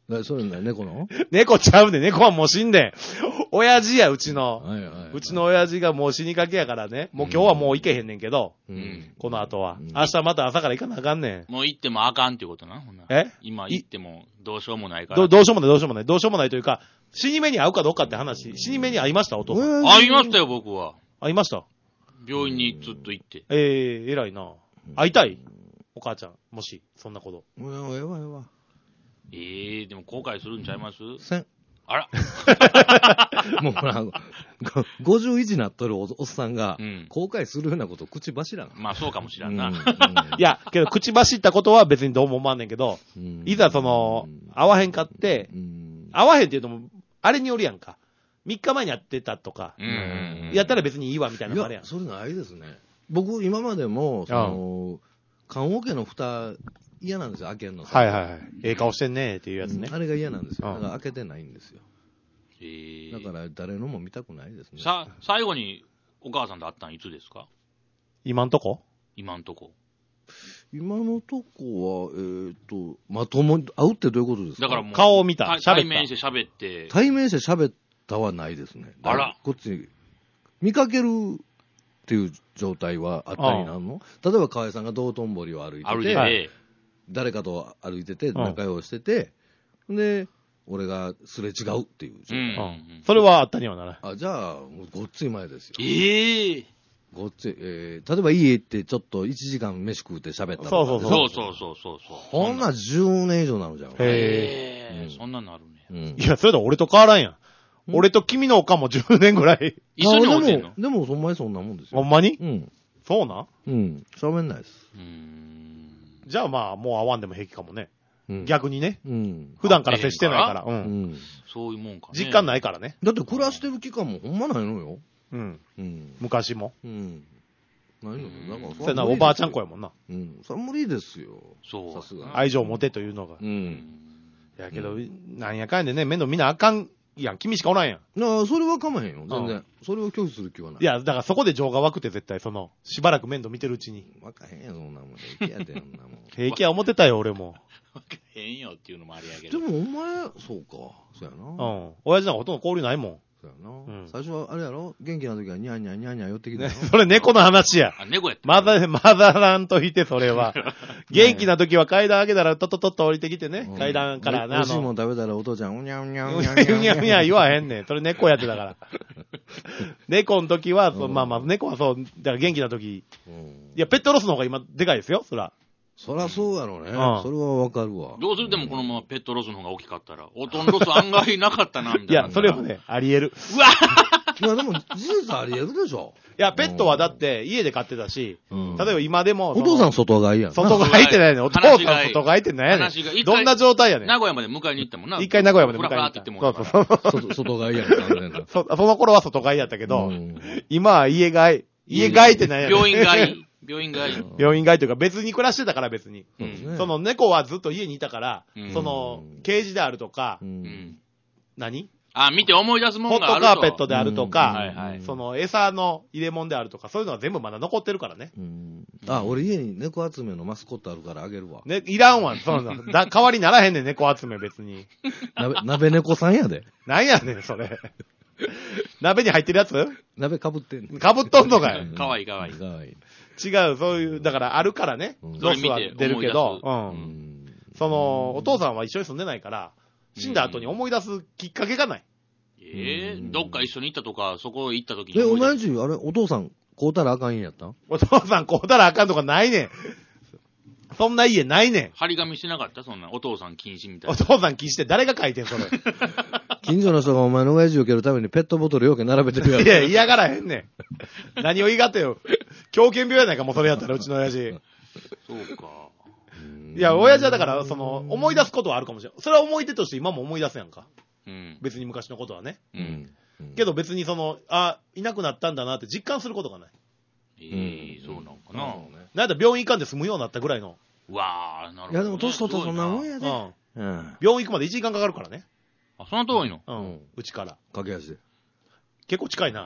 なそれな、猫の猫ちゃうで、猫はもう死んでん。親父や、うちの。 はいはいはい。 うちの親父がもう死にかけやからね。もう今日はもう行けへんねんけど、 うん。 この後はうん。 明日また朝から行かなあかんねん。 もう行ってもあかんっていうことな、ほんな。 え今行ってもどうしようもないから。 どどうしようもない、どうしようもない。どうしようもないというか、死に目に会うかどうかって話。死に目に会いました、お父さん。 会いましたよ、僕は。 会いました。 病院にずっと行って。 ええー、偉いな。会いたいお母ちゃん、もし、そんなこと。 うわ、ええわ、ええわ。 ええー、でも後悔するんちゃいますせん。 あら。 もうほら、ごじゅういちになっとるおっさんが、 うん後悔するようなこと口走らん。 まあそうかもしらんな。 うんうんいや、けど口走ったことは別にどうも思わんねんけど、 うんいざその、会わへんかってう、ん会わへんっていうのも、あれによるやんか。みっかまえに会ってたとか、 うんうんうん。 やったら別にいいわみたいなのもあるやん。 いや、それないですね。僕、今までも、その、棺桶の蓋、嫌なんですよ、開けるの。 はいはいはい。ええ顔してんねっていうやつねうん。あれが嫌なんですよ。 うんだから開けてないんですよ。 えーだから誰のも見たくないですね。 さ、最後にお母さんと会ったんいつですか今んとこ今んとこ。 今のとこは、えっ、と、まともに、会うってどういうことですか？ だからもう。 顔を見た対喋った対面して喋って。 対面して喋ったはないですね。 あらこっち、見かけるっていう状態はあったりなんの？例えば河合さんが道頓堀を歩いてて、 歩いてて、 はい誰かと歩いてて、仲良くしてて、で、俺がすれ違うっていう状態。 うんうん。それはあったにはならない。 あ、じゃあ、もうごっつい前ですよ。 ええごっつい、えー、例えば家行ってちょっといちじかん飯食うて喋ったとかそうそうそうそうそうそうそう。 ほんなじゅうねん以上なのじゃん。 へええうんそんなんなるね。 うんいや、それだ俺と変わらんやん。 うん俺と君のおかんもじゅうねんぐらい。 一緒に会うてんのあでも、でもほんまにそんなもんですよ。 ほんまにうん。 そうなんうん。喋んないです。 うーん。 じゃあまあ、もう会わんでも平気かもね。 うん。 逆にね。 うん。 普段から接してないから。う。 うんん。 そういうもんかね。 実感ないからね。 だって暮らしてる期間もほんまないのよ。 うん。 うん。 昔も。 うん。ないのよ。なんかそれな、おばあちゃん子やもんな。 うん。それは無理ですよ。 そう。 さすがに愛情を持てというのが。 う。 うんん。 やけど、なんやかんでね、面倒見なあかんやん。君しかおらんやん。 なあ、それは構へんよ。全う然。それを拒否する気はない。 い、や、だからそこで情が湧くって絶対、その、しばらく面倒見てるうちに。 わかへんやん、そんなもん。平気やで、そんなもん。 平気は思ってたよ、俺も。 わかへんよっていうのもありやけでど。 もお前、そうか。そうやうな。 ん。親父なんかほとんど交流ないもん。 そうやな。 うん最初はあれやろ元気な時はニャーニャーニャーニャー寄ってきてね、 やろそれ猫の話や。 あ、猫やった。 まだ、まだらんといて、それは。元気な時は階段上げたら、とっとっとっと降りてきてね。階段からな、 美味しいもの。 ん食べたらお父ちゃん、うにゃうにゃううにゃにゃうにゃうにゃうにゃ言わへんねん。それ猫やってたから。猫の時は、そうまあまあ、猫はそう、だから元気な時。 うんいや、ペットロスの方が今、でかいですよ、そら。 そらそうやろね。 んそれはわかるわ。 どうするでもこのままペットロスの方が大きかったら。おとんロス案外なかったな、みたいな。 いや、それはね、あり得る。 うわいや、でも事実あり得るでしょ。 いや、ペットはだって、家で飼ってたし、 うん例えば今でも、 お父さん外がいいやんな。 外が入ってないねん。お父さん話がいい外が入ってないやね話が一回ん。どんな状態やねん。 名古屋まで迎えに行ったもんな。 一回名古屋まで迎えフラに行った。 フラって言ってもそうそうそう。 外外がいいやん、完全な。 そその頃は外飼いやったけど、 うん今は家飼い。家飼いってなんやねん。 病院飼い。病院飼い。 病院飼いというか別に暮らしてたから別に。 そうですねその猫はずっと家にいたから、 うんその、ケージであるとか、 ううんん。 何あ、見て思い出すもホットんがあると。 カーペットであるとうんか、 はいはいその餌の入れ物であるとか、そういうのは全部まだ残ってるからね。 うんあ、俺家に猫集めのマスコットあるからあげるわ。 ね、いらんわ、そんな。だ、代わりにならへんねん、猫集め別に。 鍋、鍋猫さんやで。 なんやねん、それ。鍋に入ってるやつ鍋かぶってんねん。 かぶっとんのかよ。 かわいいかわいい。 かわいい。 違う、そういう、だからあるからね。 うんロスは出るけど、う。 うんんその、お父さんは一緒に住んでないから、死んだ後に思い出すきっかけがない。 ええどっか一緒に行ったとか、そこ行った時にえ、お思い出す。 前んち、あれ、お父さん、買うたらあかんんやったんお父さんこうたらあかんとかないねん。そんな家ないねん。 張り紙してなかったそんな。お父さん禁止みたいおな。 父さん気にして誰が書いてん、それ。 近所の人がお前の親父を受けるためにペットボトルよけ並べてるやいろ。 や、嫌がらへんねん。何を言いがってよ。狂犬病やないか、もうそれやったら、うちの親父。 そうか。 いや、親父はだから、その、思い出すことはあるかもしれない。それは思い出として今も思い出すやんか。 うん。 別に昔のことはね。 う。 うんん。 けど別にその、あ、いなくなったんだなって実感することがない。 ええそうなのかな。 なんだ病院行かんで済むようになったぐらいの。 うわあ、なるほどね。 いや、でも年取ったらそんなもんやで。 うん。 うん。 病院行くまでいちじかんかかるからね。 あ、そんな遠いのううんん。うちから。 駆け足で。 結構近いな。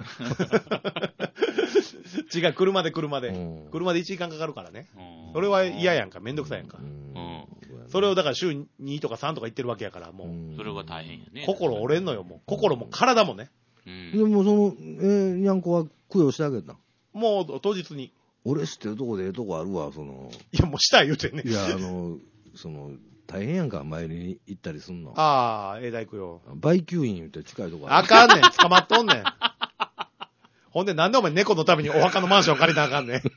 違う、車で車でうん。 車でいちじかんかかるからね。 うんそれは嫌やんか、めんどくさいやんかう。んうん。 それをだから週にとかさんとか言ってるわけやから、もう。 うんそれが大変やね。 心折れんのよ、もう。心も体もね。 うん。 でもその、えー、にゃんこは供養してあげた。 もう当日に。 俺知ってるとこでええとこあるわ、その。 いや、もうしたい言うてんね。 いや、あの、その、大変やんか、参りに行ったりすんの。 ああ、永大供養。 売吸院って近いとこある。 あかんねん、捕まっとんねん。ほんで、なんでお前猫のためにお墓のマンション借りなあかんねん。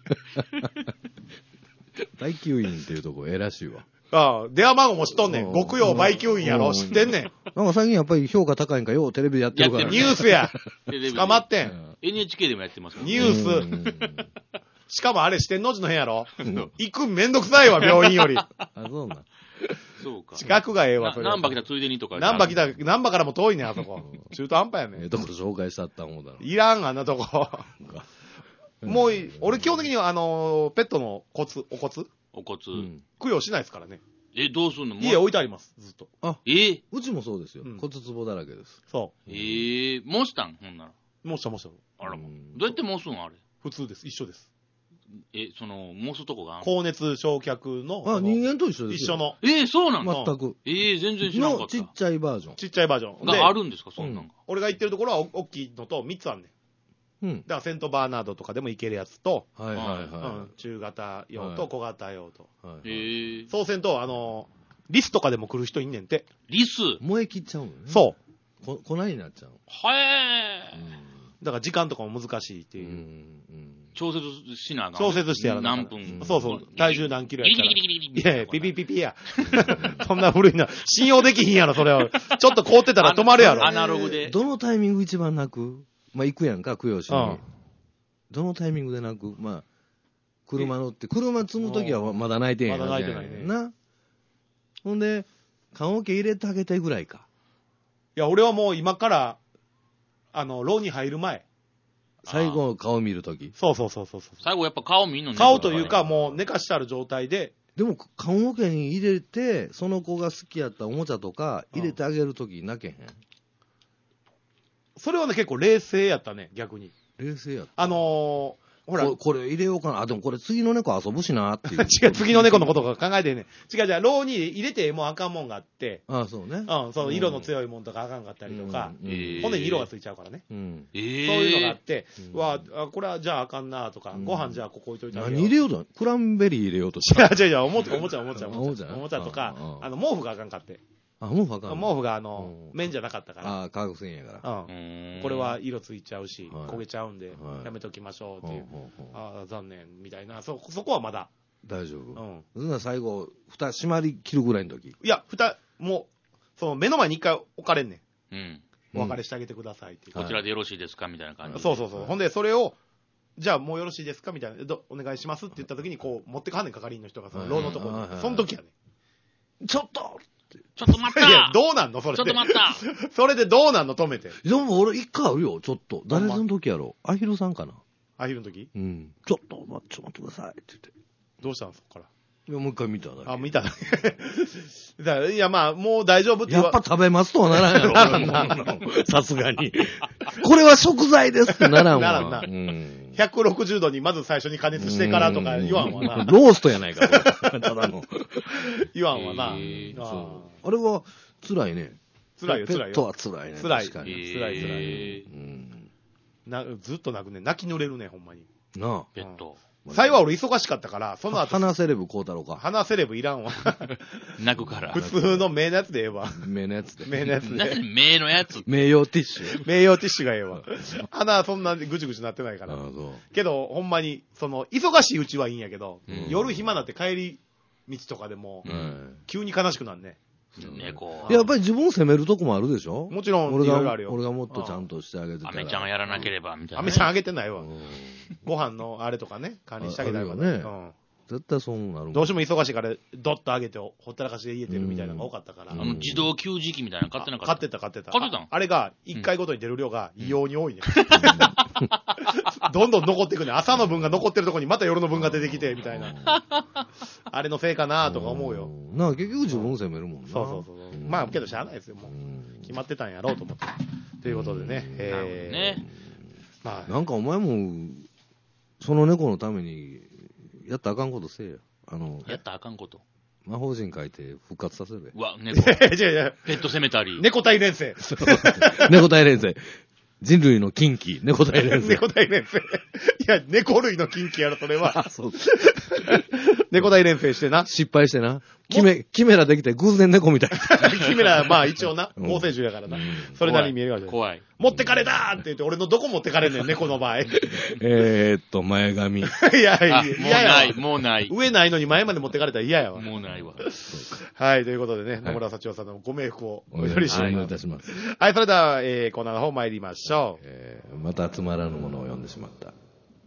売吸院っていうとこええらしいわ。 ああ、電話番号も知っとんねうんん。極陽売吸院やろ、 うん知ってんねん。 なんか最近やっぱり評価高いんかようテレビでやってるから、 やニュースや。 テレビで捕まってん。 うんエヌエイチケー でもやってますからニュースうんしかもあれ四天王寺の辺やろ。 ん行くんめんどくさいわ、病院より。 あ、そうなん。 そうか。 近くがええわ、それ。 な難波来たついでにとか。 難波来た、難波からも遠いねん、あそこ。中途半端やねん。 ええとこ紹介したった思うだろ。 いらん、あんなとこ。もうい、俺基本的には、あのー、ペットの骨、お骨お骨。 うん供養しないですからね。 え、どうすんの家置いてあります、ずっと。 あ、 えうちもそうですよ。 うん骨壺だらけです。 そえー、もしたんほんなら。 う。もうしたもうした。 あらもうんどうやってもすんあれ。 普通です。一緒です。 え、その、もすとこがあんの高熱焼却の、 あ、 その人間と一緒ですよ。 一緒の、 えー、そうなんだ。 全く。 えー、全然知らなかった。 のちっちゃいバージョン。 ちっちゃいバージョン。でがあるんですか、そんなんが。 俺が行ってるところはお大きいのとみっつあんねん。 うん。 だからセントバーナードとかでも行けるやつと、 はいはいうんは中型用はいと小型用と。 い。はいえー、 そうせんと、あのーリスとかでも来る人いんねんて。 リス。 燃え切っちゃうのね。 そう。 こ粉になっちゃう。 はえだから時間とかも難しいってうん。 いうう。 ん。 調節しなあかん。 調節してやらなあかん何分。 そうそう。体重何キロやったら。 ギリギリギリギリいやいや、ピピピピや。そんな古いな。信用できひんやろ、それは。ちょっと凍ってたら止まるやろア。ナログで。 どのタイミング一番泣くまあ、行くやんか、供養しに。 うんどのタイミングで泣くまあ、車乗って、車積むときはまだ泣いてんやん。 まだ泣いてないねな。ほんで、棺桶入れてあげてぐらいか。 いや、俺はもう今から、あの、牢に入る前。 最後の顔見るとき。 そうそうそうそうそう。 最後やっぱ顔見んのね。 顔というか、もう寝かしてある状態で、 でも、棺桶に入れて、その子が好きやったおもちゃとか、入れてあげるとき泣けへん。 それはね、結構冷静やったね、逆に。 冷静やった。 あのー、ほら、 ここれ入れようかな。あ、でもこれ次の猫遊ぶしなっていう。 違う、次の猫のことが考えてんねん。違う違う、牢に入れてもうあかんもんがあって、 ああ、そうね。 うん、その色の強いもんとかあかんかったりとか、 うんえー骨に色がついちゃうからね。 うん。 えそうー、 いうのがあって、 うんわあ、これはじゃああかんなとか、 うんご飯じゃあここ置いといてあげ何入れようとクランベリー入れようとし違た。 う違う違う、おもちゃ、おもちゃ、おもちゃ、 おもちゃおもちゃとかうんう、んあの、毛布があかんかって。 あ、もうわかんない。 毛布があのう、ん面じゃなかったかああ、化学繊維やから。 ら。う。 うんんこれは、色ついちゃうし、 はい焦げちゃうんでは、いやめときましょうってほういう。 ほうほうああ、残念、みたいな。そ、そこはまだ。 大丈夫。 うん。 そんな最後、蓋閉まり切るぐらいの時。 いや、ふた、もう、その目の前に一回置かれんねうん。 ん。お別れしてあげてくださいっていう。 はいこちらでよろしいですかみたいな感じで。 そうそうそう。ほんで、それを、じゃあもうよろしいですかみたいな。どお願いしますって言った時に、こう、持ってかはんねん、係員の人が、その、牢のところに。 はいはいはいその時やねちょっとちょっと待っん。いや、 たどうなんのそれで。 ちょっと待ったそれでどうなんの止めて。 でも俺一回あるよ、ちょっと。誰の時やろアヒルさんかなアヒルの時うん。ちょっと、ま、ちょっと待ってくださいって言って。 どうしたんそこから。 いや、もう一回見ただけ。 あ、見ただけ。だからいや、まあ、もう大丈夫って言わやっぱ食べますとはならんやろ俺もさすがに。これは食材ですってならんわ。 ならんなうん。 ひゃくろくじゅうどにまず最初に加熱してからとか言わんわな。 ローストやないか、これただの。 言わんわな。 へーあそうあれは辛いね。 辛いよ、辛いペットはよ。 辛いね。 辛い確かに。 辛い辛いえーうん。 なずっと泣くね。泣き濡れるね、ほんまに。 なペット。 あ。 最後は俺忙しかったから、そのは後、 花セレブ買うたろうか。 鼻セレブいらんわ。 泣くから。 普通の名のやつでええわ。 目のやつで。 名のやつ何で。 名のやつ。 名誉ティッシュ。 名誉ティッシュがええわ。鼻そんなぐちぐちなってないから。 ああ、そう。 けど、ほんまに、その、忙しいうちはいいんやけど、 うん夜暇なって帰り道とかでも、 うん急に悲しくなんね。 猫。 やっぱり自分を責めるとこもあるでしょもちろん、い俺がろいろあるよ。 俺がもっとちゃんとしてあげてたら。 アメちゃんがやらなければ、みたいなね。 アメちゃんあげてないわ。 うんご飯のあれとかね、管理してあげたいわああるよねうん絶対そうなるもん。 どうしても忙しいから、ドッと上げて、ほったらかしで家出るみたいなのが多かったから。 うんあの、自動給餌器みたいなの買ってなかった。 買ってた、買ってた。 買ってたんああれが、いっかいごとに出る量が異様に多いね。どんどん残っていくね。朝の分が残ってるとこにまた夜の分が出てきて、みたいな。あれのせいかなとか思うよ。 ん。なあ、結局自分を責めるもんな。 そうそうそう。 んまあ、けどしゃあないですよ、もう。 うん決まってたんやろうと思って。ということでね。 うんえーなるほどねまあ、 なんかお前も、その猫のために、やったらあかんことせえや。あの、 やったらあかんこと。 魔法陣書いて復活させるうわ、猫。 いやいやいや、 ペットセメタリー。 猫大連戦。 猫大連戦。人類の禁忌、猫大連戦。 猫大連戦。いや、猫類の禁忌やろ、それは。 あ、そう。 猫大連戦してな。 失敗してな。キメ、キメラできて偶然猫みたい。 キメラ、まあ一応な、 うん合成種やからなうん。 それなりに見えるかもしれない。 怖い。 持ってかれたーって言って、俺のどこ持ってかれんねん、猫の場合。いえーっと、前髪。 やいや、 あ、もう嫌やわない、もうない。 上ないのに前まで持ってかれたら嫌やわ。 もうないわ。 はい、ということでね、野村幸男さんのご冥福をお祈りしお願います。 いたします。 はい、それでは、えー、コーナーの方参りましょう。 えーまたつまらぬものを読んでしまった。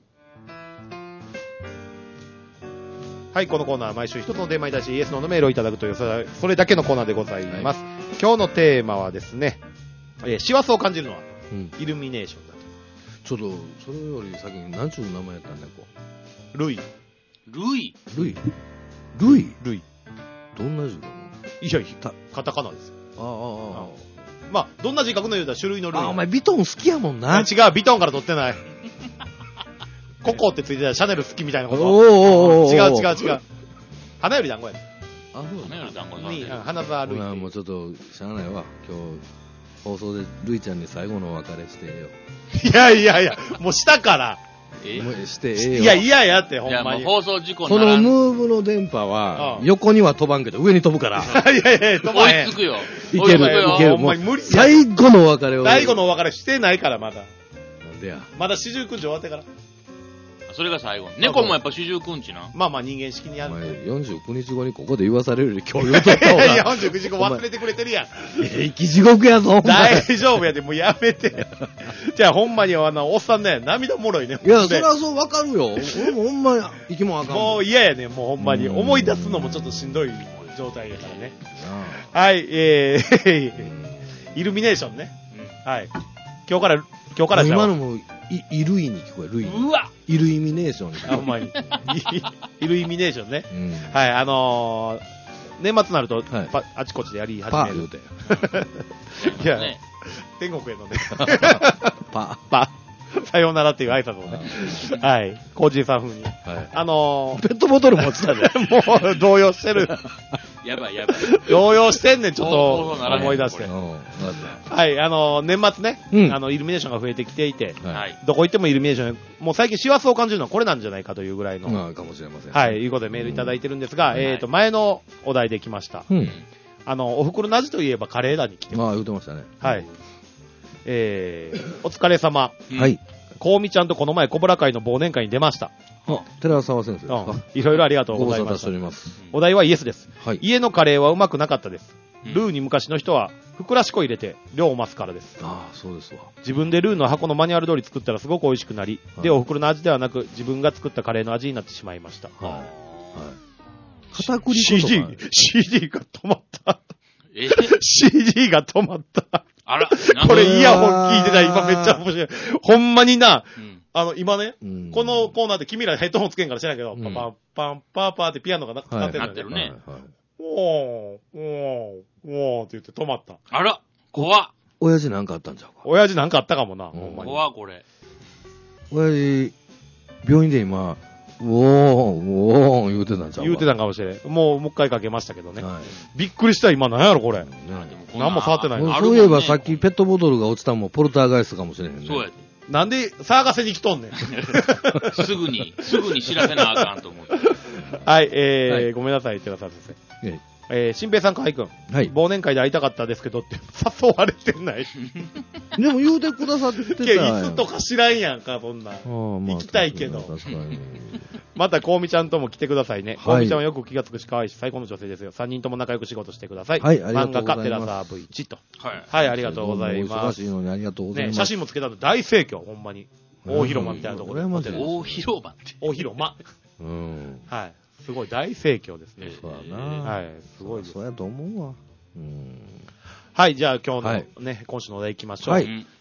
はい、このコーナーは毎週一つのテーマに対しイエスノーのメールをいただくという、それそれだけのコーナーでございます。今日のテーマはですね、えー、師走を感じるのはうん。 イルミネーションだちょっと、それより先に何ちゅう名前やったんだ、こと。ルイ。 ルイ。 う。ルイ。ルイルイ。 どんな字書くのいやいや、カタカナですよ。 あまあ、どんな字書くの言うたら種類のルイ。 あああ。あ、お前ビトン好きやもんな。 あ違う、ビトンから取ってない。ココってついてたらシャネル好きみたいなこと。 おーおーおーおー違う違う違う。花より団子やね。 あ、そう花より団子さんに、 ねうん花沢ルイほなっていう。 もうちょっと、しゃあないわ。今日、放送でルイちゃんに最後のお別れしてえいやいやいや、もうしたから。 ええよ。もうしてええよ。 いや、嫌やって、ほいや、 んまに。 もう放送事故そならん。 のムーブの電波はう、ん横には飛ばんけど、上に飛ぶから。 いやいやいや、飛ばへん追いつ。くよ。 いける、 追いつくよいける。もうほんまに無理や最後のお別れを。 最後のお別れしてないから、まだ。 なんでや。 まだ四十九日終わってから。 それが最後。猫もやっぱ四十九日な。 まあまあ人間式にやおる。 前、よんじゅうくにちごにここで言わされるより今日言うとった方いや、 が。 よんじゅうくじご忘れてくれてるやん。 生き地獄やぞ、お前。 大丈夫やで、もうやめて。じゃあ、ほんまに、あの、おっさんね、涙もろいね。 いや、そでりゃそうわかるよ。俺もほんま、生きもんあかんもん。 もう嫌やね、もうほんまに。 うん思い出すのもちょっとしんどい状態だからね。 なはい、えあー、イルミネーションね。はい。今日から、今日からじゃあ今のも、い、イルイに聞こえる。ルイに。 うわイルイミネーションに聞こえあ、ほんまに。イイルミネーションね。 る。うん。 はい、あのー、年末になると、 はいパあちこちでやり始める。 パー言うて。 いや、 ね天国へのね、 パパ、さようならっていう挨拶をね。はい。コージーさん風に。 ー。はい。 あのペットボトル持ちたで。 ー、もう動揺してる。 やばいやばい。 動揺してんねん、ちょっそうそうならへんと思い出してう。ん。わかっはい、あのー、年末ね、 うんあの、イルミネーションが増えてきていて、 た。 はい。 どこ行ってもイルミネーション、もう最近師走を感じるのはこれなんじゃないかというぐらいの、 まあ、かもしれません。 はい、いうことでメールいただいてるんですが、 うんえっと、前のお題で来ました。 うん。 あの、お袋の味といえばカレーだに来てます。 まあ、言うてましたね。 はい。えー、お疲れ様。 うんはい。。 こうみちゃんとこの前、小倉会の忘年会に出ました。 あ、寺沢先生ですうかん。いろいろありがとうごございました無沙汰してお。ります。 お題はイエスです。 はい。 家のカレーはうまくなかったです。 うんルーに昔の人は、ふくらし粉入れて、量を増すからです。 ああ、そうですわ。 自分でルーの箱のマニュアル通り作ったらすごく美味しくなり、 はいで、お袋の味ではなく、自分が作ったカレーの味になってしまいました。 はい。はい。片栗粉とシーディか。 ー、シーディー が止まった。 えシーディー が止まった。 あら、 これイヤホンうわー聞いてたら今めっちゃ面白い。ほんまにな、 うん。 あの、今ね、 うんこのコーナーで君らヘッドホンつけんから知らんけど、 うんパパンパンパーパーってピアノがなかかってるのよね。 なってるねはいはいおー、おー、おーって言って止まった。 あら、怖っ。 親父なんかあったんちゃうか。 親父なんかあったかもな、 うんほんまに。 怖っ、これ。 親父、病院で今、ウォーン、ウォーン言うてたんちゃうか。 言うてたんかもしれん。もう、もう一回かけましたけどね。 はい。 びっくりした、今、なんやろ、これ。 あでもこん何も触ってないもうあるもんねそういえばさっきペットボトルが落ちたのもポルターガイストかもしれへんね。 そうやで。 なんで騒がせに来とんねん。 すぐに、すぐに知らせなあかんと思って。 はい、えーはいごめんなさい、寺澤先生。 ええー、新平さん、河合くん。 えはい。 忘年会で会いたかったですけどって、誘われてない。 でも言うてくださってたいや、 やん。 いつとか知らんやんか、そんなん。 ああまあ行きたいけど確かに。 また、こうみちゃんとも来てくださいね。 はいこうみちゃんはよく気がつくし、可愛いし、最高の女性ですよ。三人とも仲良く仕事してください。 はいありがとうございます漫画家、寺澤 ブイワン と。 はい。 はい、ありがとうございおます。 忙しいのにありがとうございね、 ます。 写真もつけたの大盛況、ほんまに。大広間みたいなところで。 うん羨ましい大広場って。 大広間。 うん。 はい。すごい大盛況ですね。 そうやな。 はい、すごいですそう。やと思うわ。うん。 はい、じゃあ今日はいのね、今週のお題行きましょう。 はいうん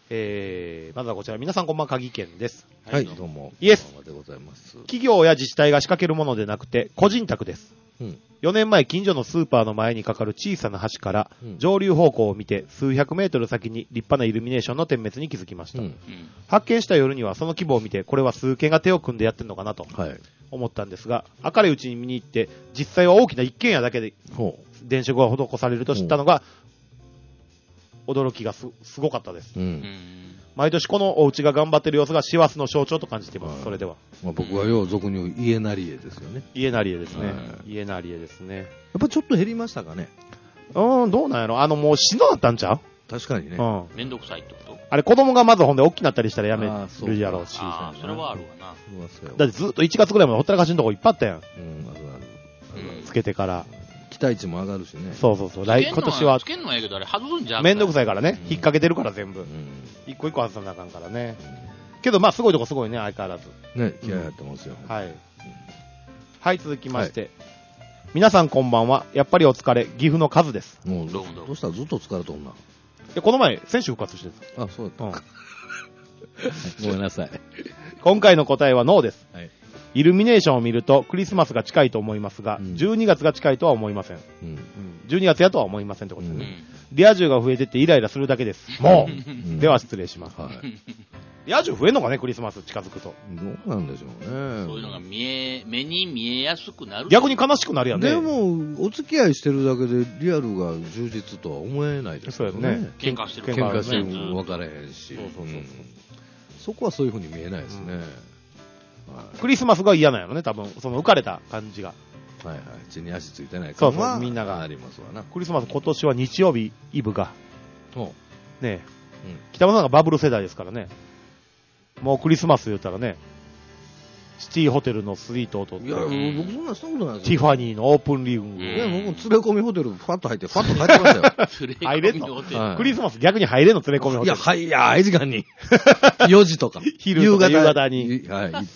えー、まずはこちら、皆さんこんばんは、鍵県です。 はい、どうも。 イエスこんばんはでございます。 企業や自治体が仕掛けるものでなくて、個人宅です。 うん。 よねんまえ、近所のスーパーの前にかかる小さな橋から、 うん、 上流方向を見て、数百メートル先に立派なイルミネーションの点滅に気づきました。 うん。 発見した夜には、その規模を見て、これは数軒が手を組んでやってるのかなと、思ったんですが、明るいうちに見に行って、実際は大きな一軒家だけで、電飾が施されると知ったのが、驚きが す, すごかったです、うん。毎年このお家が頑張ってる様子が師走の象徴と感じています。それでは、 まあ、僕はよう俗に言う家なり絵ですよね。 家なり絵ですね。家なり絵ですね。やっぱちょっと減りましたかね。 うん、どうなんやろ。あのもうしんどかったんちゃう？ 確かにね。 うん。めんどくさいってこと？ あれ子供がまずほんで大きくなったりしたらやめるやろうし。 ああ、それはあるわな。 だってずっといちがつぐらいまでほったらかしのとこいっぱいあったやん。うん、あるある。つけてから。 期待値も上がるしね。 そうそうそう。来今年は。 つけんのやけどあれ外すんじゃん。 めんどくさいからね。引っ掛けてるから全部。一個一個外さなあかんからね。けどまあすごいとこすごいね、相変わらず。 ね、気合入ってますよ。 はい。はい、続きまして。皆さんこんばんは。やっぱりお疲れ。岐阜のカズです。 もうどうしたらずっと疲れとんな。 でこの前選手復活してた。あ、そうだった。ごめんなさい。 今回の答えはノーです。はい。イルミネーションを見るとクリスマスが近いと思いますが、うん、じゅうにがつが近いとは思いません、うん、じゅうにがつやとは思いませんってことですね、うん、リア充が増えてってイライラするだけです。もう、うん、では失礼します、はい、リア充増えんのかね、クリスマス近づくと。 どうなんでしょうね。 そういうのが見え目に見えやすくなる。 逆に悲しくなるやんね。 でもお付き合いしてるだけでリアルが充実とは思えないですよね。 そうやね。 喧嘩してる喧嘩してる分かれへんし、そうそうそうそう、うん、そこはそういう風に見えないですね、うん。 クリスマスが嫌なんやろね、多分その浮かれた感じが。 はいはい、地に足ついてないから。そうそう、みんながありますわな。 クリスマス今年は日曜日イブが。ねえ、うん、北村さんがバブル世代ですからね。もうクリスマス言ったらね、シティホテルのスイートを取って。 いや、僕そんなしたことないですよ。 ティファニーのオープンリーグ。 いや、僕も連れ込みホテルファッと入って、ファッと帰ってましたよ。 入れんの、はい、クリスマス逆に入れんの、連れ込みホテル。 いや、はい、いや、早い時間に。よじとか。 昼夕方夕方に。 はい、行って。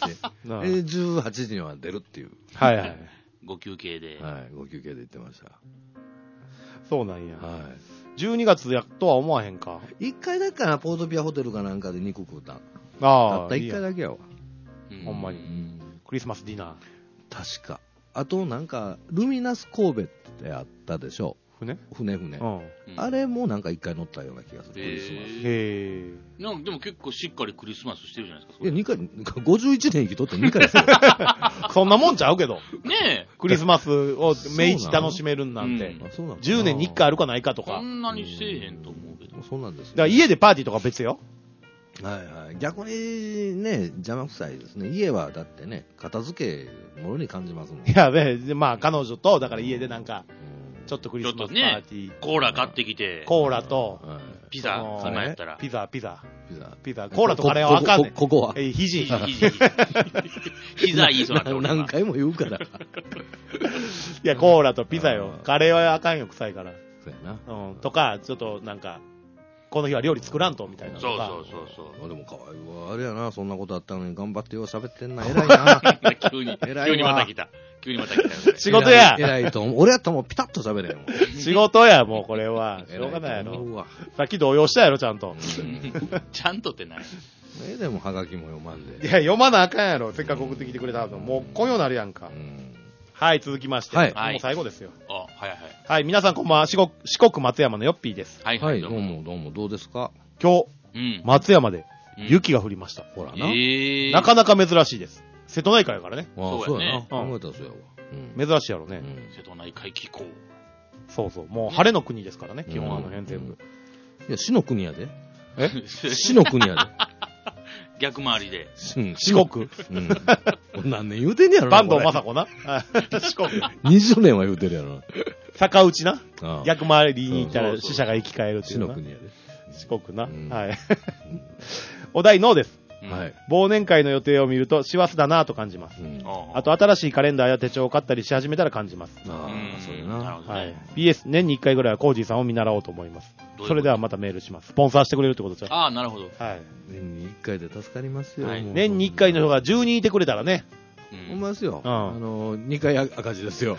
で、じゅうはちじには出るっていう。 はいはい。 ご休憩で。 はい、ご休憩で行ってました。 そうなんや。はい。じゅうにがつやとは思わへんか。 一回だけかな、ポートピアホテルかなんかで肉食うた。 ああ。 たった一回だけやわ。 ほんまに。クリスマスディナー。 確か。あとなんか、ルミナス神戸ってあったでしょ。 船船船、うん。あれもなんか一回乗ったような気がする。クリスマス。 へー。なんかでも結構しっかりクリスマスしてるじゃないですか。 いや、にかい、ごじゅういちねん生きとってにかいですよ。 そんなもんちゃうけど。 ねえ。 クリスマスを毎日楽しめるんなんて。うん、そうなんじゅうねんにいっかいあるかないかとか。 そんなにせえへんと思うけど。 そうなんですよ、ね。 だから家でパーティーとか別よ。 はいはい。逆にね、邪魔くさいですね。家はだってね、片付けものに感じますもん。 いや、ね、まあ彼女と、だから家でなんか、ちょっとクリスマスパーティー。 ね、コーラ買ってきて。 コーラと、 ピザ、今やったら。 ピザ、ピザ。 ピザ。 ピザ。コーラとカレーはあかんねん。 ここは。 え、肘。 肘、肘。膝いいそうなんだ。 何回も言うから。いや、コーラとピザよ。カレーはあかんよ、臭いから。 そうやな。 うん。とか、ちょっとなんか、この日は料理作らんと、みたいな。 そうそうそうそう。 でも可愛いわ。あれやな、そんなことあったのに頑張ってよ、喋ってんな。偉いな。 急に、急にまた来た。急にまた来た。 仕事や。 偉いと思う。俺やったらもうピタッと喋れよ。 仕事や、もうこれは。しょうがないやろ。さっき動揺したやろ、ちゃんと。 ちゃんとってない。 え、でもハガキも読まんで。 いや、読まなあかんやろ。せっかく送ってきてくれたはず。もう、こうなるやんか。はい、続きまして。はい。もう最後ですよ。 あ、はいはい。 はい、皆さんこんばんは。四国、四国松山のヨッピーです。 はいはい。どうもどうも、どうですか？ 今日、松山で雪が降りました。ほらな。なかなか珍しいです。瀬戸内海やからね。 そうやな。考えたらそうやわ。 珍しいやろね。 瀬戸内海気候。 そうそう。もう晴れの国ですからね。基本あの辺全部。 いや、死の国やで。 え死の国やで。 逆回りで。 四国何年言うてんねやろな。坂東雅子な。四国。 にじゅうねんは言うてるやろな。 逆打ちな。逆回りに行ったら死者が生き返るっていう。 死の国やで。 四国な。はい。お題ノーです。はい。忘年会の予定を見ると師走だなぁと感じます。あと新しいカレンダーや手帳を買ったりし始めたら感じます。 ああ、そうやな。 はい。ピーエス、年にいっかいぐらいはコージーさんを見習おうと思います。それではまたメールします。スポンサーしてくれるってことじゃ。 ああ、なるほど。 はい。 年にいっかいで助かりますよ。 年にいっかいの人がじゅうにんいてくれたらね。 ほんまですよ。あの、にかい赤字ですよ。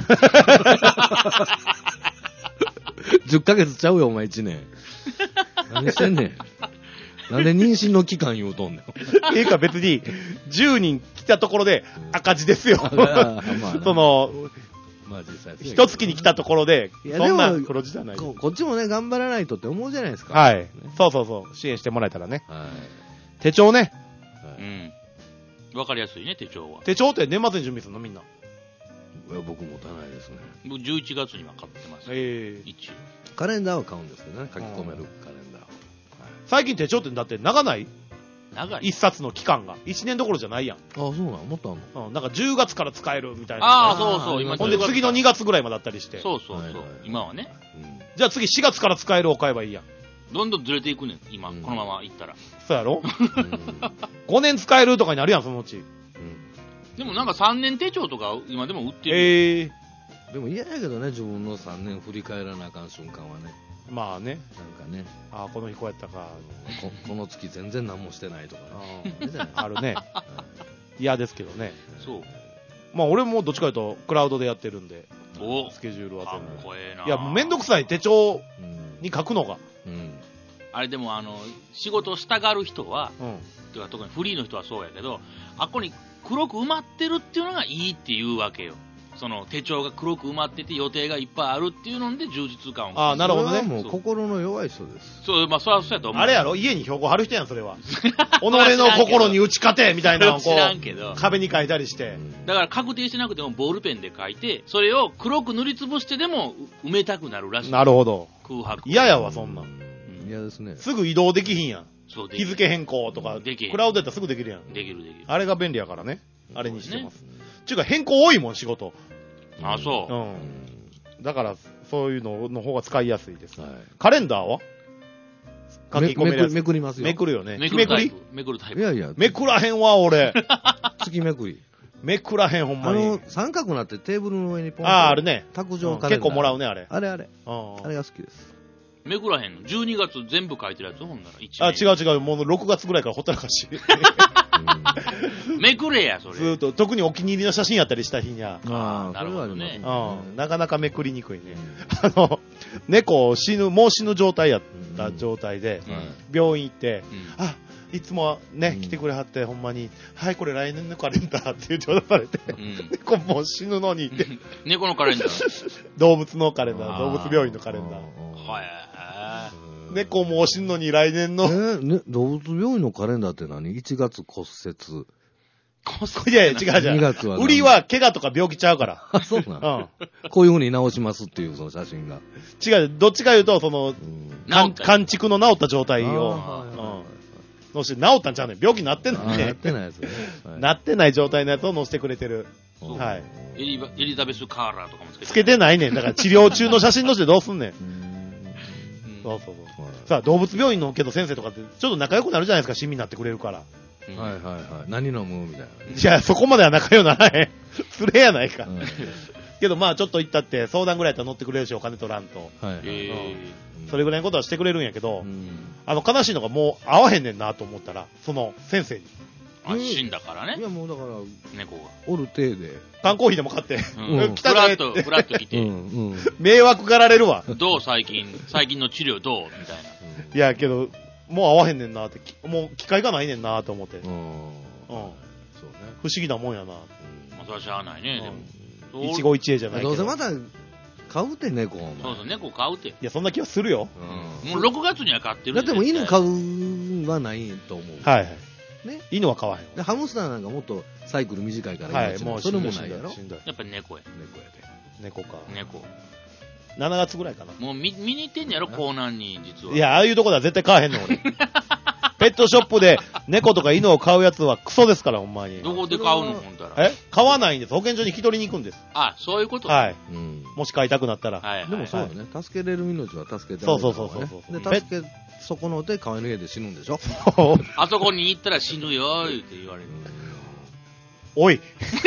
じゅっかげつちゃうよ、お前いちねん。何してんねん。 なんで妊娠の期間言うとんねん。 っていうか別に、じゅうにん来たところで赤字ですよ。 まあその、 まあ実際一月に来たところで、 いやそんなでも黒字じゃない。 ここっちもね、頑張らないとって思うじゃないですか。 はいね。 そうそうそう。支援してもらえたらね。 は手帳ね。 い。はいうん。わかりやすいね、手帳は。 手帳って年末に準備するのみんな。 いや僕持たないですね。 僕じゅういちがつには買ってます。 ええ。 一応。 カレンダーは買うんですけどね、書き込めるカレンダーを。 最近手帳ってだって長ない長い。 一冊の期間が。一年どころじゃないやん。 あ、そうなのもっとあんのうん。なんかじゅうがつから使えるみたいな。 ああ、 あーそうそう、今ほんで次のにがつぐらいまでだったりして。 そうそうそう、 はいはい今はね。 うんじゃあ次しがつから使えるを買えばいいやん。 どんどんずれていくねん、今、 うんこのまま行ったら。 そうやろうんごねん使えるとかになるやん、そのうち。 うんでもなんかさんねん手帳とか今でも売ってる。 ええでも嫌やけどね、自分のさんねん振り返らなあかん瞬間はね。 まあね。 なんかね、 ああ、この日こうやったか。 ここの月全然何もしてないとかね。 うんあるね。嫌ですけどね。 そう。 まあ俺もどっちかというと、クラウドでやってるんで、 おスケジュールはかっ全部。 こええな。 いや、もうめんどくさい手帳うんに書くのが。 うんあれでもあの、仕事したがる人は、 うん。 てか特にフリーの人はそうやけど、あっこに黒く埋まってるっていうのがいいっていうわけよ。その手帳が黒く埋まってて予定がいっぱいあるっていうので充実感を。 あーなるほどねそれはもう心の弱い人です。 そう、まあそれはそうやと思う。 あれやろ家に標語貼る人やん、それは。己の心に打ち勝てみたいなのをこ知らんけどう、壁に書いたりして。 だから確定してなくてもボールペンで書いて、それを黒く塗りつぶしてでも埋めたくなるらしい。 なるほど。 空白。 嫌やわ、そんなん。 ん嫌ですね。 すぐ移動できひんやん。 そうできる日付変更とか、 できへんクラウドやったらすぐできるやん。 できるできる。 あれが便利やからね。あれにしてます。 うんちゅうか変更多いもん、仕事。 あ、そうう。 ん。だから、そういうのの方が使いやすいです。 はいカレンダーは書き込めるやつ。 めめくりますよ。 めくるよね。 め日めくりくるタイプ。めくるタイプ。 いやいや、 めくらへんわ、俺。 月めくり。 めくらへん、ほんまにあの、。三角になってテーブルの上にポンと。 ああ、あるね。 卓うん上カレンダー。 結構もらうね、あれ。 あれあれ。 うんあれが好きです。 めくらへんの。じゅうにがつ全部書いてるやつほんなら。一あ、 面違う違う。もうろくがつぐらいからほったらかし。 めくれや、それ。 ずーっと、特にお気に入りの写真やったりした日には。 ああ、 なるほどねそれはありますうん。なかなかめくりにくいね。あの、猫死ぬ、もう死ぬ状態やった状態で、 うんはい病院行って、 うんあ、いつもね、 うん来てくれはって、ほんまに、はい、これ来年のカレンダーって言って渡されて、 うん猫もう死ぬのにって、 猫のカレンダー。 動物のカレンダー、 あ動物病院のカレンダー。 ーはい。 猫もう死ぬのに来年の、 えーね、動物病院のカレンダーって何 ?いち 月骨折。 いやいや、違う違う。 にがつは何売りは怪我とか病気ちゃうから。 あ、そうなうのん。 こういう風に直しますっていう、その写真が。 違う、どっちか言うと、その、 うんかん治った完築の治った状態あーを、 はいはいうんのして、治ったんちゃうねん。病気になってんのにねあーやっ。てないですね。はいなってない状態のやつを載せてくれてる。 そうはい。 エリバエリザベス・カーラーとかもつけてつけてないねん。だから治療中の写真載せてどうすんねん。 うんうんそうそうそう。 はいさあ、動物病院のけど先生とかって、ちょっと仲良くなるじゃないですか、親身になってくれるから。 うんはいはいはい。何飲むみたいな。 いや、そこまでは仲良くならへん。それやないか。 はいけどまあ、ちょっと行ったって、相談ぐらいやったら乗ってくれるし、お金取らんと。 はいはい。 えそれぐらいのことはしてくれるんやけど、 うんあの、悲しいのがもう会わへんねんなと思ったら、その先生に。 ー、あ死んだからね、 いやもうだから、 猫が。 おる体で。 缶コーヒーでも買って、 うんうんフラッと、フラッと来うて、 んうん。 迷惑がられるわ。 どう最近、最近の治療どうみたいな。 いや、けど、もう会わへんねんなって、きもう機会がないねんなと思って。 うん。 うん。 そうね。 不思議なもんやな。 まあ、それはしゃあないね、でも。そう一期一会じゃないけど。 どうせまた買うて猫お前そうそう、猫飼うて。 いや、そんな気はするよ。 うんもうろくがつには飼ってるだってもう犬飼う。 うはないと思う。 はいはい。 ね。 犬は飼わへんわ。 でハムスターなんかもっとサイクル短いからはい、 命もうそれもしんどないやろしんどい。 やっぱり猫や。 猫やで。 猫か。 猫。 しちがつぐらいかな。 もう見見に行ってんねやろ、コーナーに、実は。 いや、ああいうとこでは絶対飼わへんの、俺。ペットショップで猫とか犬を飼うやつはクソですから、ほんまに。 どこで飼うの、ほんたら。 え飼わないんです。保健所に引き取りに行くんです。 あ、そういうこと。 はい。 うん。 もし飼いたくなったら。 はいはい。 でもそうよね。助けれる命は助けてあげたそうそうそう方がねそうそうで、助け損のうて川の家で死ぬんでしょあそこに行ったら死ぬよ、言うて言われる。 おい。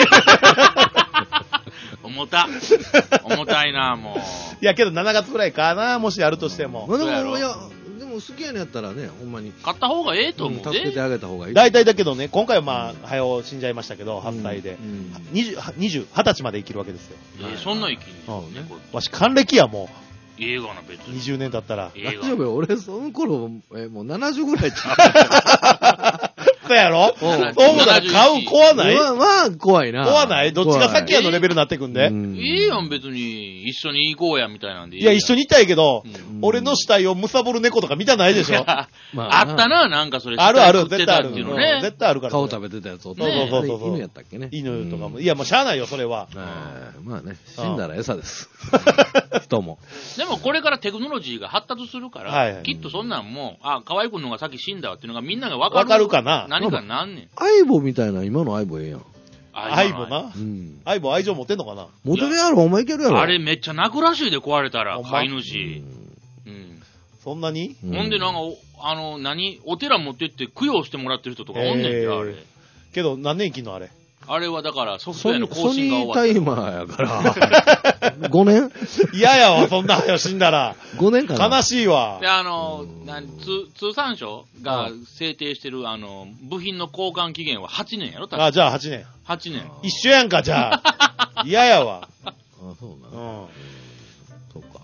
重た。重たいな、もう。 いや、けどしちがつぐらいかな、もしあるとしても。 まあでそうやろも、いや、でも好きやねやったらね、ほんまに。 買った方がええと思うで。 助けてあげた方がいい。 大体だけどね、今回はまあ、早う死んじゃいましたけど、はっさいでう。んにじゅう、にじゅう、はたちまで生きるわけですよ。 えーそんな生きに。 うん猫わし、還暦やも映画な別に。 にじゅうねん経ったら。 映大丈夫よ、俺、その頃、え、もうななじゅうぐらいちゃそうやろう。 そう思ったら買う怖ないまあ、まあ、怖いな。 怖ないどっちが先やのレベルになってくんで。 うんええやん、別に。一緒に行こうや、みたいなんで。 いや、一緒にいたいけど、 うん俺の死体を貪る猫とか見たないでしょ。 あまあったな、なんかそれ。 あるある、 食って絶対ある。 たっていうのうんね。 絶対あるから。 顔食べてたやつおったそうねそうそうそう犬やったっけね。 犬とかも。 うんいや、もうしゃあないよ、それは。 えーまあね、死んだら餌です。人も。 でもこれからテクノロジーが発達するから、 はいはいきっとそんなんも、あ、河合くんのがさっき死んだわっていうのがみんなが分かる。 わかるかな何かなんねん。 相棒みたいな、今の相棒ええやん。 相棒なう。ん。 相棒愛情持ってんのかなモテるやろ、お前いけるやろ。 あれめっちゃ泣くらしいで壊れたらほん、ま飼いううん主。うん。 そんなにうほんでなんか、おあの、何お寺持ってって供養してもらってる人とかおんねんて、 えーあれ。 けど、何年生きんのあれ。 あれはだからソフトソウェアのニソニ更新が終わっータイマーやから。ごねん嫌やわ、そんな早死んだら。 ?ご 年かな。 悲しいわた。で、。あの、なん通通産省が制定してる、あの、部品の交換期限ははちねんやろ確かあ、じゃあはちねん。 はちねん。 一緒やんか、じゃあ。嫌やわ。 あ、そううな。 ん。 そうか。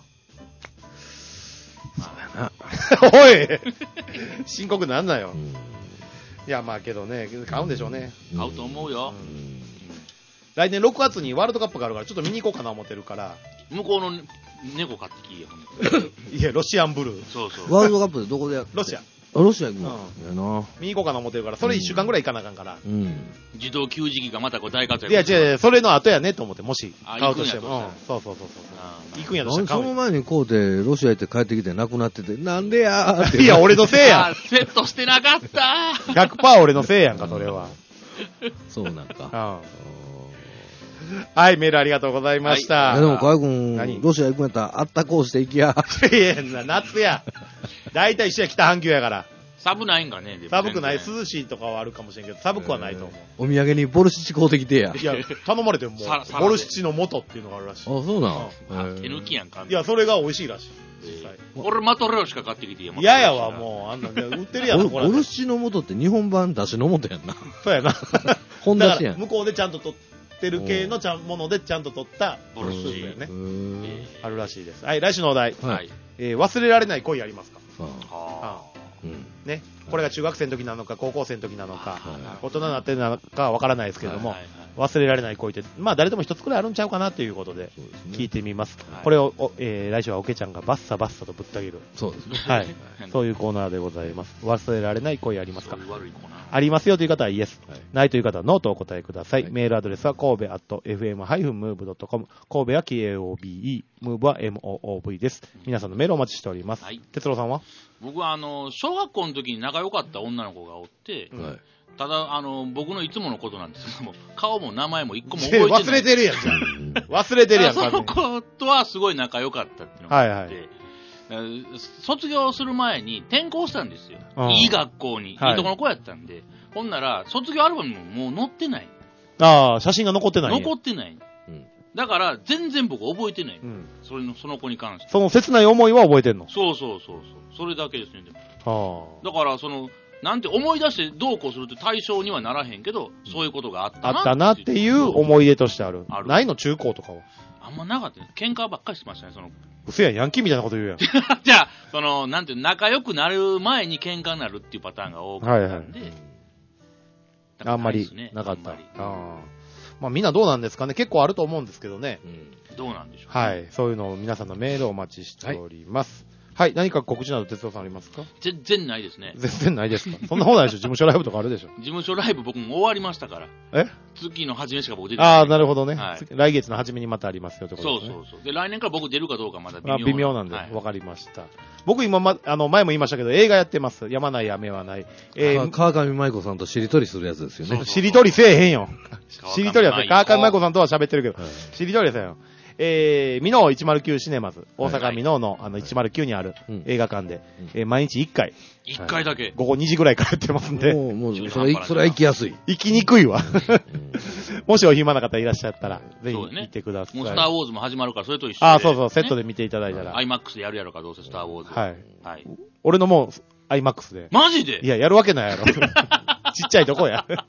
そうやな。 おい深刻なんなよう。んいや、まあけどね、買うんでしょうね。 買うと思うよ。 うん来年ろくがつにワールドカップがあるから、ちょっと見に行こうかな思ってるから。 向こうの猫買ってきいや、ほんといや、ロシアンブルー。 そうそう。 ワールドカップでどこでやるロシア。 あ、ロシア行くのうんやな。 見に行こうかな思ってるから、それいっしゅうかんぐらい行かなあかんから。 うん。 自動給餌器がまたこう大活躍。 いや、違う違う、それの後やねと思って、もしあ買うとしても。うん行くんやとしそうそうそうそう。 あ行くんやとしなんそたら買うの前にこうで、ロシア行って帰ってきて亡くなってて、なんでやーって。 いや、俺のせいやあ。セットしてなかったひゃくパーセント俺のせいやんか、それは。 そうなんか。 うんはい、メールありがとうございましいた。 やでも、河合君、 何ロシア行くんやったら、あったこうして行きや。 いや、な夏や。大体一緒や、北半球やから。 寒ないんかね。でも寒くない、 全然涼しいとかはあるかもしれんけど、寒くはないと思う。 お土産にボルシチ買うてきてや。 いや、頼まれてももささう、ボルシチの元っていうのがあるらしい。 あ、そうなん。 あ手抜きやんか。 いや、それが美味しいらしい。実際。 俺マトレオしか買ってきてや嫌やわ、もう。あんなんで売ってるやん、これ。 ボルシチの素って日本版出しの素やんな。 そうやな。 本出しやん。 だから向こうでちゃんと取ってる系のちゃんものでちゃんと取ったボルシチスープやねう。んえあるらしいです。はい、来週のお題。 ーはい。 えー忘れられない恋ありますか？ あはうんね。これが中学生の時なのか、高校生の時なのか、 あ大人になってるのかわからないですけども、 はいはいはい忘れられない恋って、まあ誰でも一つくらいあるんちゃうかなということで、 そうですね聞いてみます。 はいこれを、おえー来週はおけちゃんがバッサバッサとぶった切る。 そうですね。 はい。そういうコーナーでございます。忘れられない恋ありますかそういう悪い子な。 ありますよという方はイエス。 はいないという方はノーとお答えください。 はいメールアドレスは神戸アット エフエムハイフンムーブドットコム。神戸は ケーオービーイー、ムーブは エムオーオーブイ です。皆さんのメールをお待ちしております。 はい哲郎さんは僕はあの、小学校の時に仲良かった女の子がおって、 うんはい。 ただ、あの、僕のいつものことなんですけども、顔も名前も一個も覚えてない。 忘れてるやん、じゃうんん。忘れてるやん、 その完全に子とはすごい仲良かったっていうのがあって、えー卒業する前に転校したんですよ。 うんいい学校に。いいはいとこの子やったんで。ほんなら、卒業アルバムももう載ってない。 ああ、写真が残ってないんや。 残ってない。 うんだから、全然僕覚えてない。 うん。 それの、その子に関して。 その切ない思いは覚えてんのそうそうそうそう。それだけですね。でもあだから、その、なんて思い出してどうこうするって対象にはならへんけど、そういうことがあったあ。 な。 あったなっていうそう思い出としてある。 あるないの中高とかは。 あんまなかったね。喧嘩ばっかりしてましたね、その。 うせやん、ヤンキーみたいなこと言うやん。 じゃあ、その、なんていうの仲良くなる前に喧嘩になるっていうパターンが多かったんで。だからあんまりないですねなかった。 あんまりああ。まあみんなどうなんですかね。結構あると思うんですけどね。 うんどうなんでしょう、 はい。そういうのを皆さんのメールをお待ちしております。はい。何か告知など哲郎さんありますか？ 全然ないですね。 全然ないですか？そんな方ないでしょ。事務所ライブとかあるでしょ。 事務所ライブ僕も終わりましたから。 え月の初めしか僕出てない。 ああ、なるほどね、 はい来月の初めにまたありますよってことそうですね。 そうそう。で、来年から僕出るかどうかまだ微妙あ微妙なんで、わ、 はいかりました。僕今、ま、あの、前も言いましたけど、映画やってます。やまない雨はない。えー、 川上舞子さんとしりとりするやつですよねそう。 しりとりせえへんよ。 川上しりとりはせえ、川上舞子さんとは喋ってるけど、 はいしりとりはせえよ。えー、ミノーいちまるきゅうシネマズ、大はい阪ミノーのあのいちまるきゅうにあるうん映画館で、 うんえー毎日いっかい、 一回だけ。 午後にじぐらいからやってますんで、 もう、もう、それ、それは行きやすい。 行きにくいわ。 うんもしお暇な方いらっしゃったら、ぜひそうだね行ってください。 もうスターウォーズも始まるから、それと一緒で。 ああ、そうそう、セットで。 で見ていただいたら。 アイマックスでやるやろか、どうせスターウォーズ。 はい。 はい。 俺のもう、アイマックスで。 マジでいや、やるわけないやろ。ちっちゃいとこや。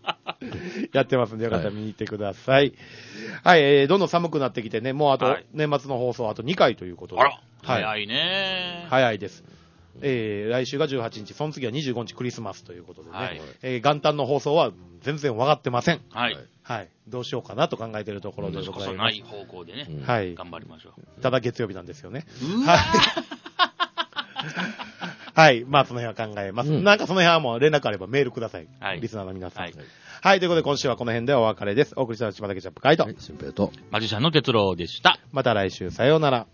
やってますんで、よかったら見に行ってください。はい、はい、えー、どんどん寒くなってきてね、もうあと、はい、年末の放送あとにかいということで。 あら、はい、早いね。 早いです。えー、来週がじゅうはちにち、その次はにじゅうごにちクリスマスということでね、はい、えー、元旦の放送は全然分かってません。 はい。 はい。どうしようかなと考えているところでございます。 こそない方向でね、うん、 はい。 頑張りましょう。 ただ月曜日なんですよね。 うわはい。まあ、その辺は考えます。うん、なんかその辺はもう連絡あればメールください。はい。リスナーの皆さん。はい。はい。ということで今週はこの辺でお別れです。お送りしたのは島崎ジャンプカイト。はい。 新平と。 マジシャンの哲郎でした。 また来週、さようなら。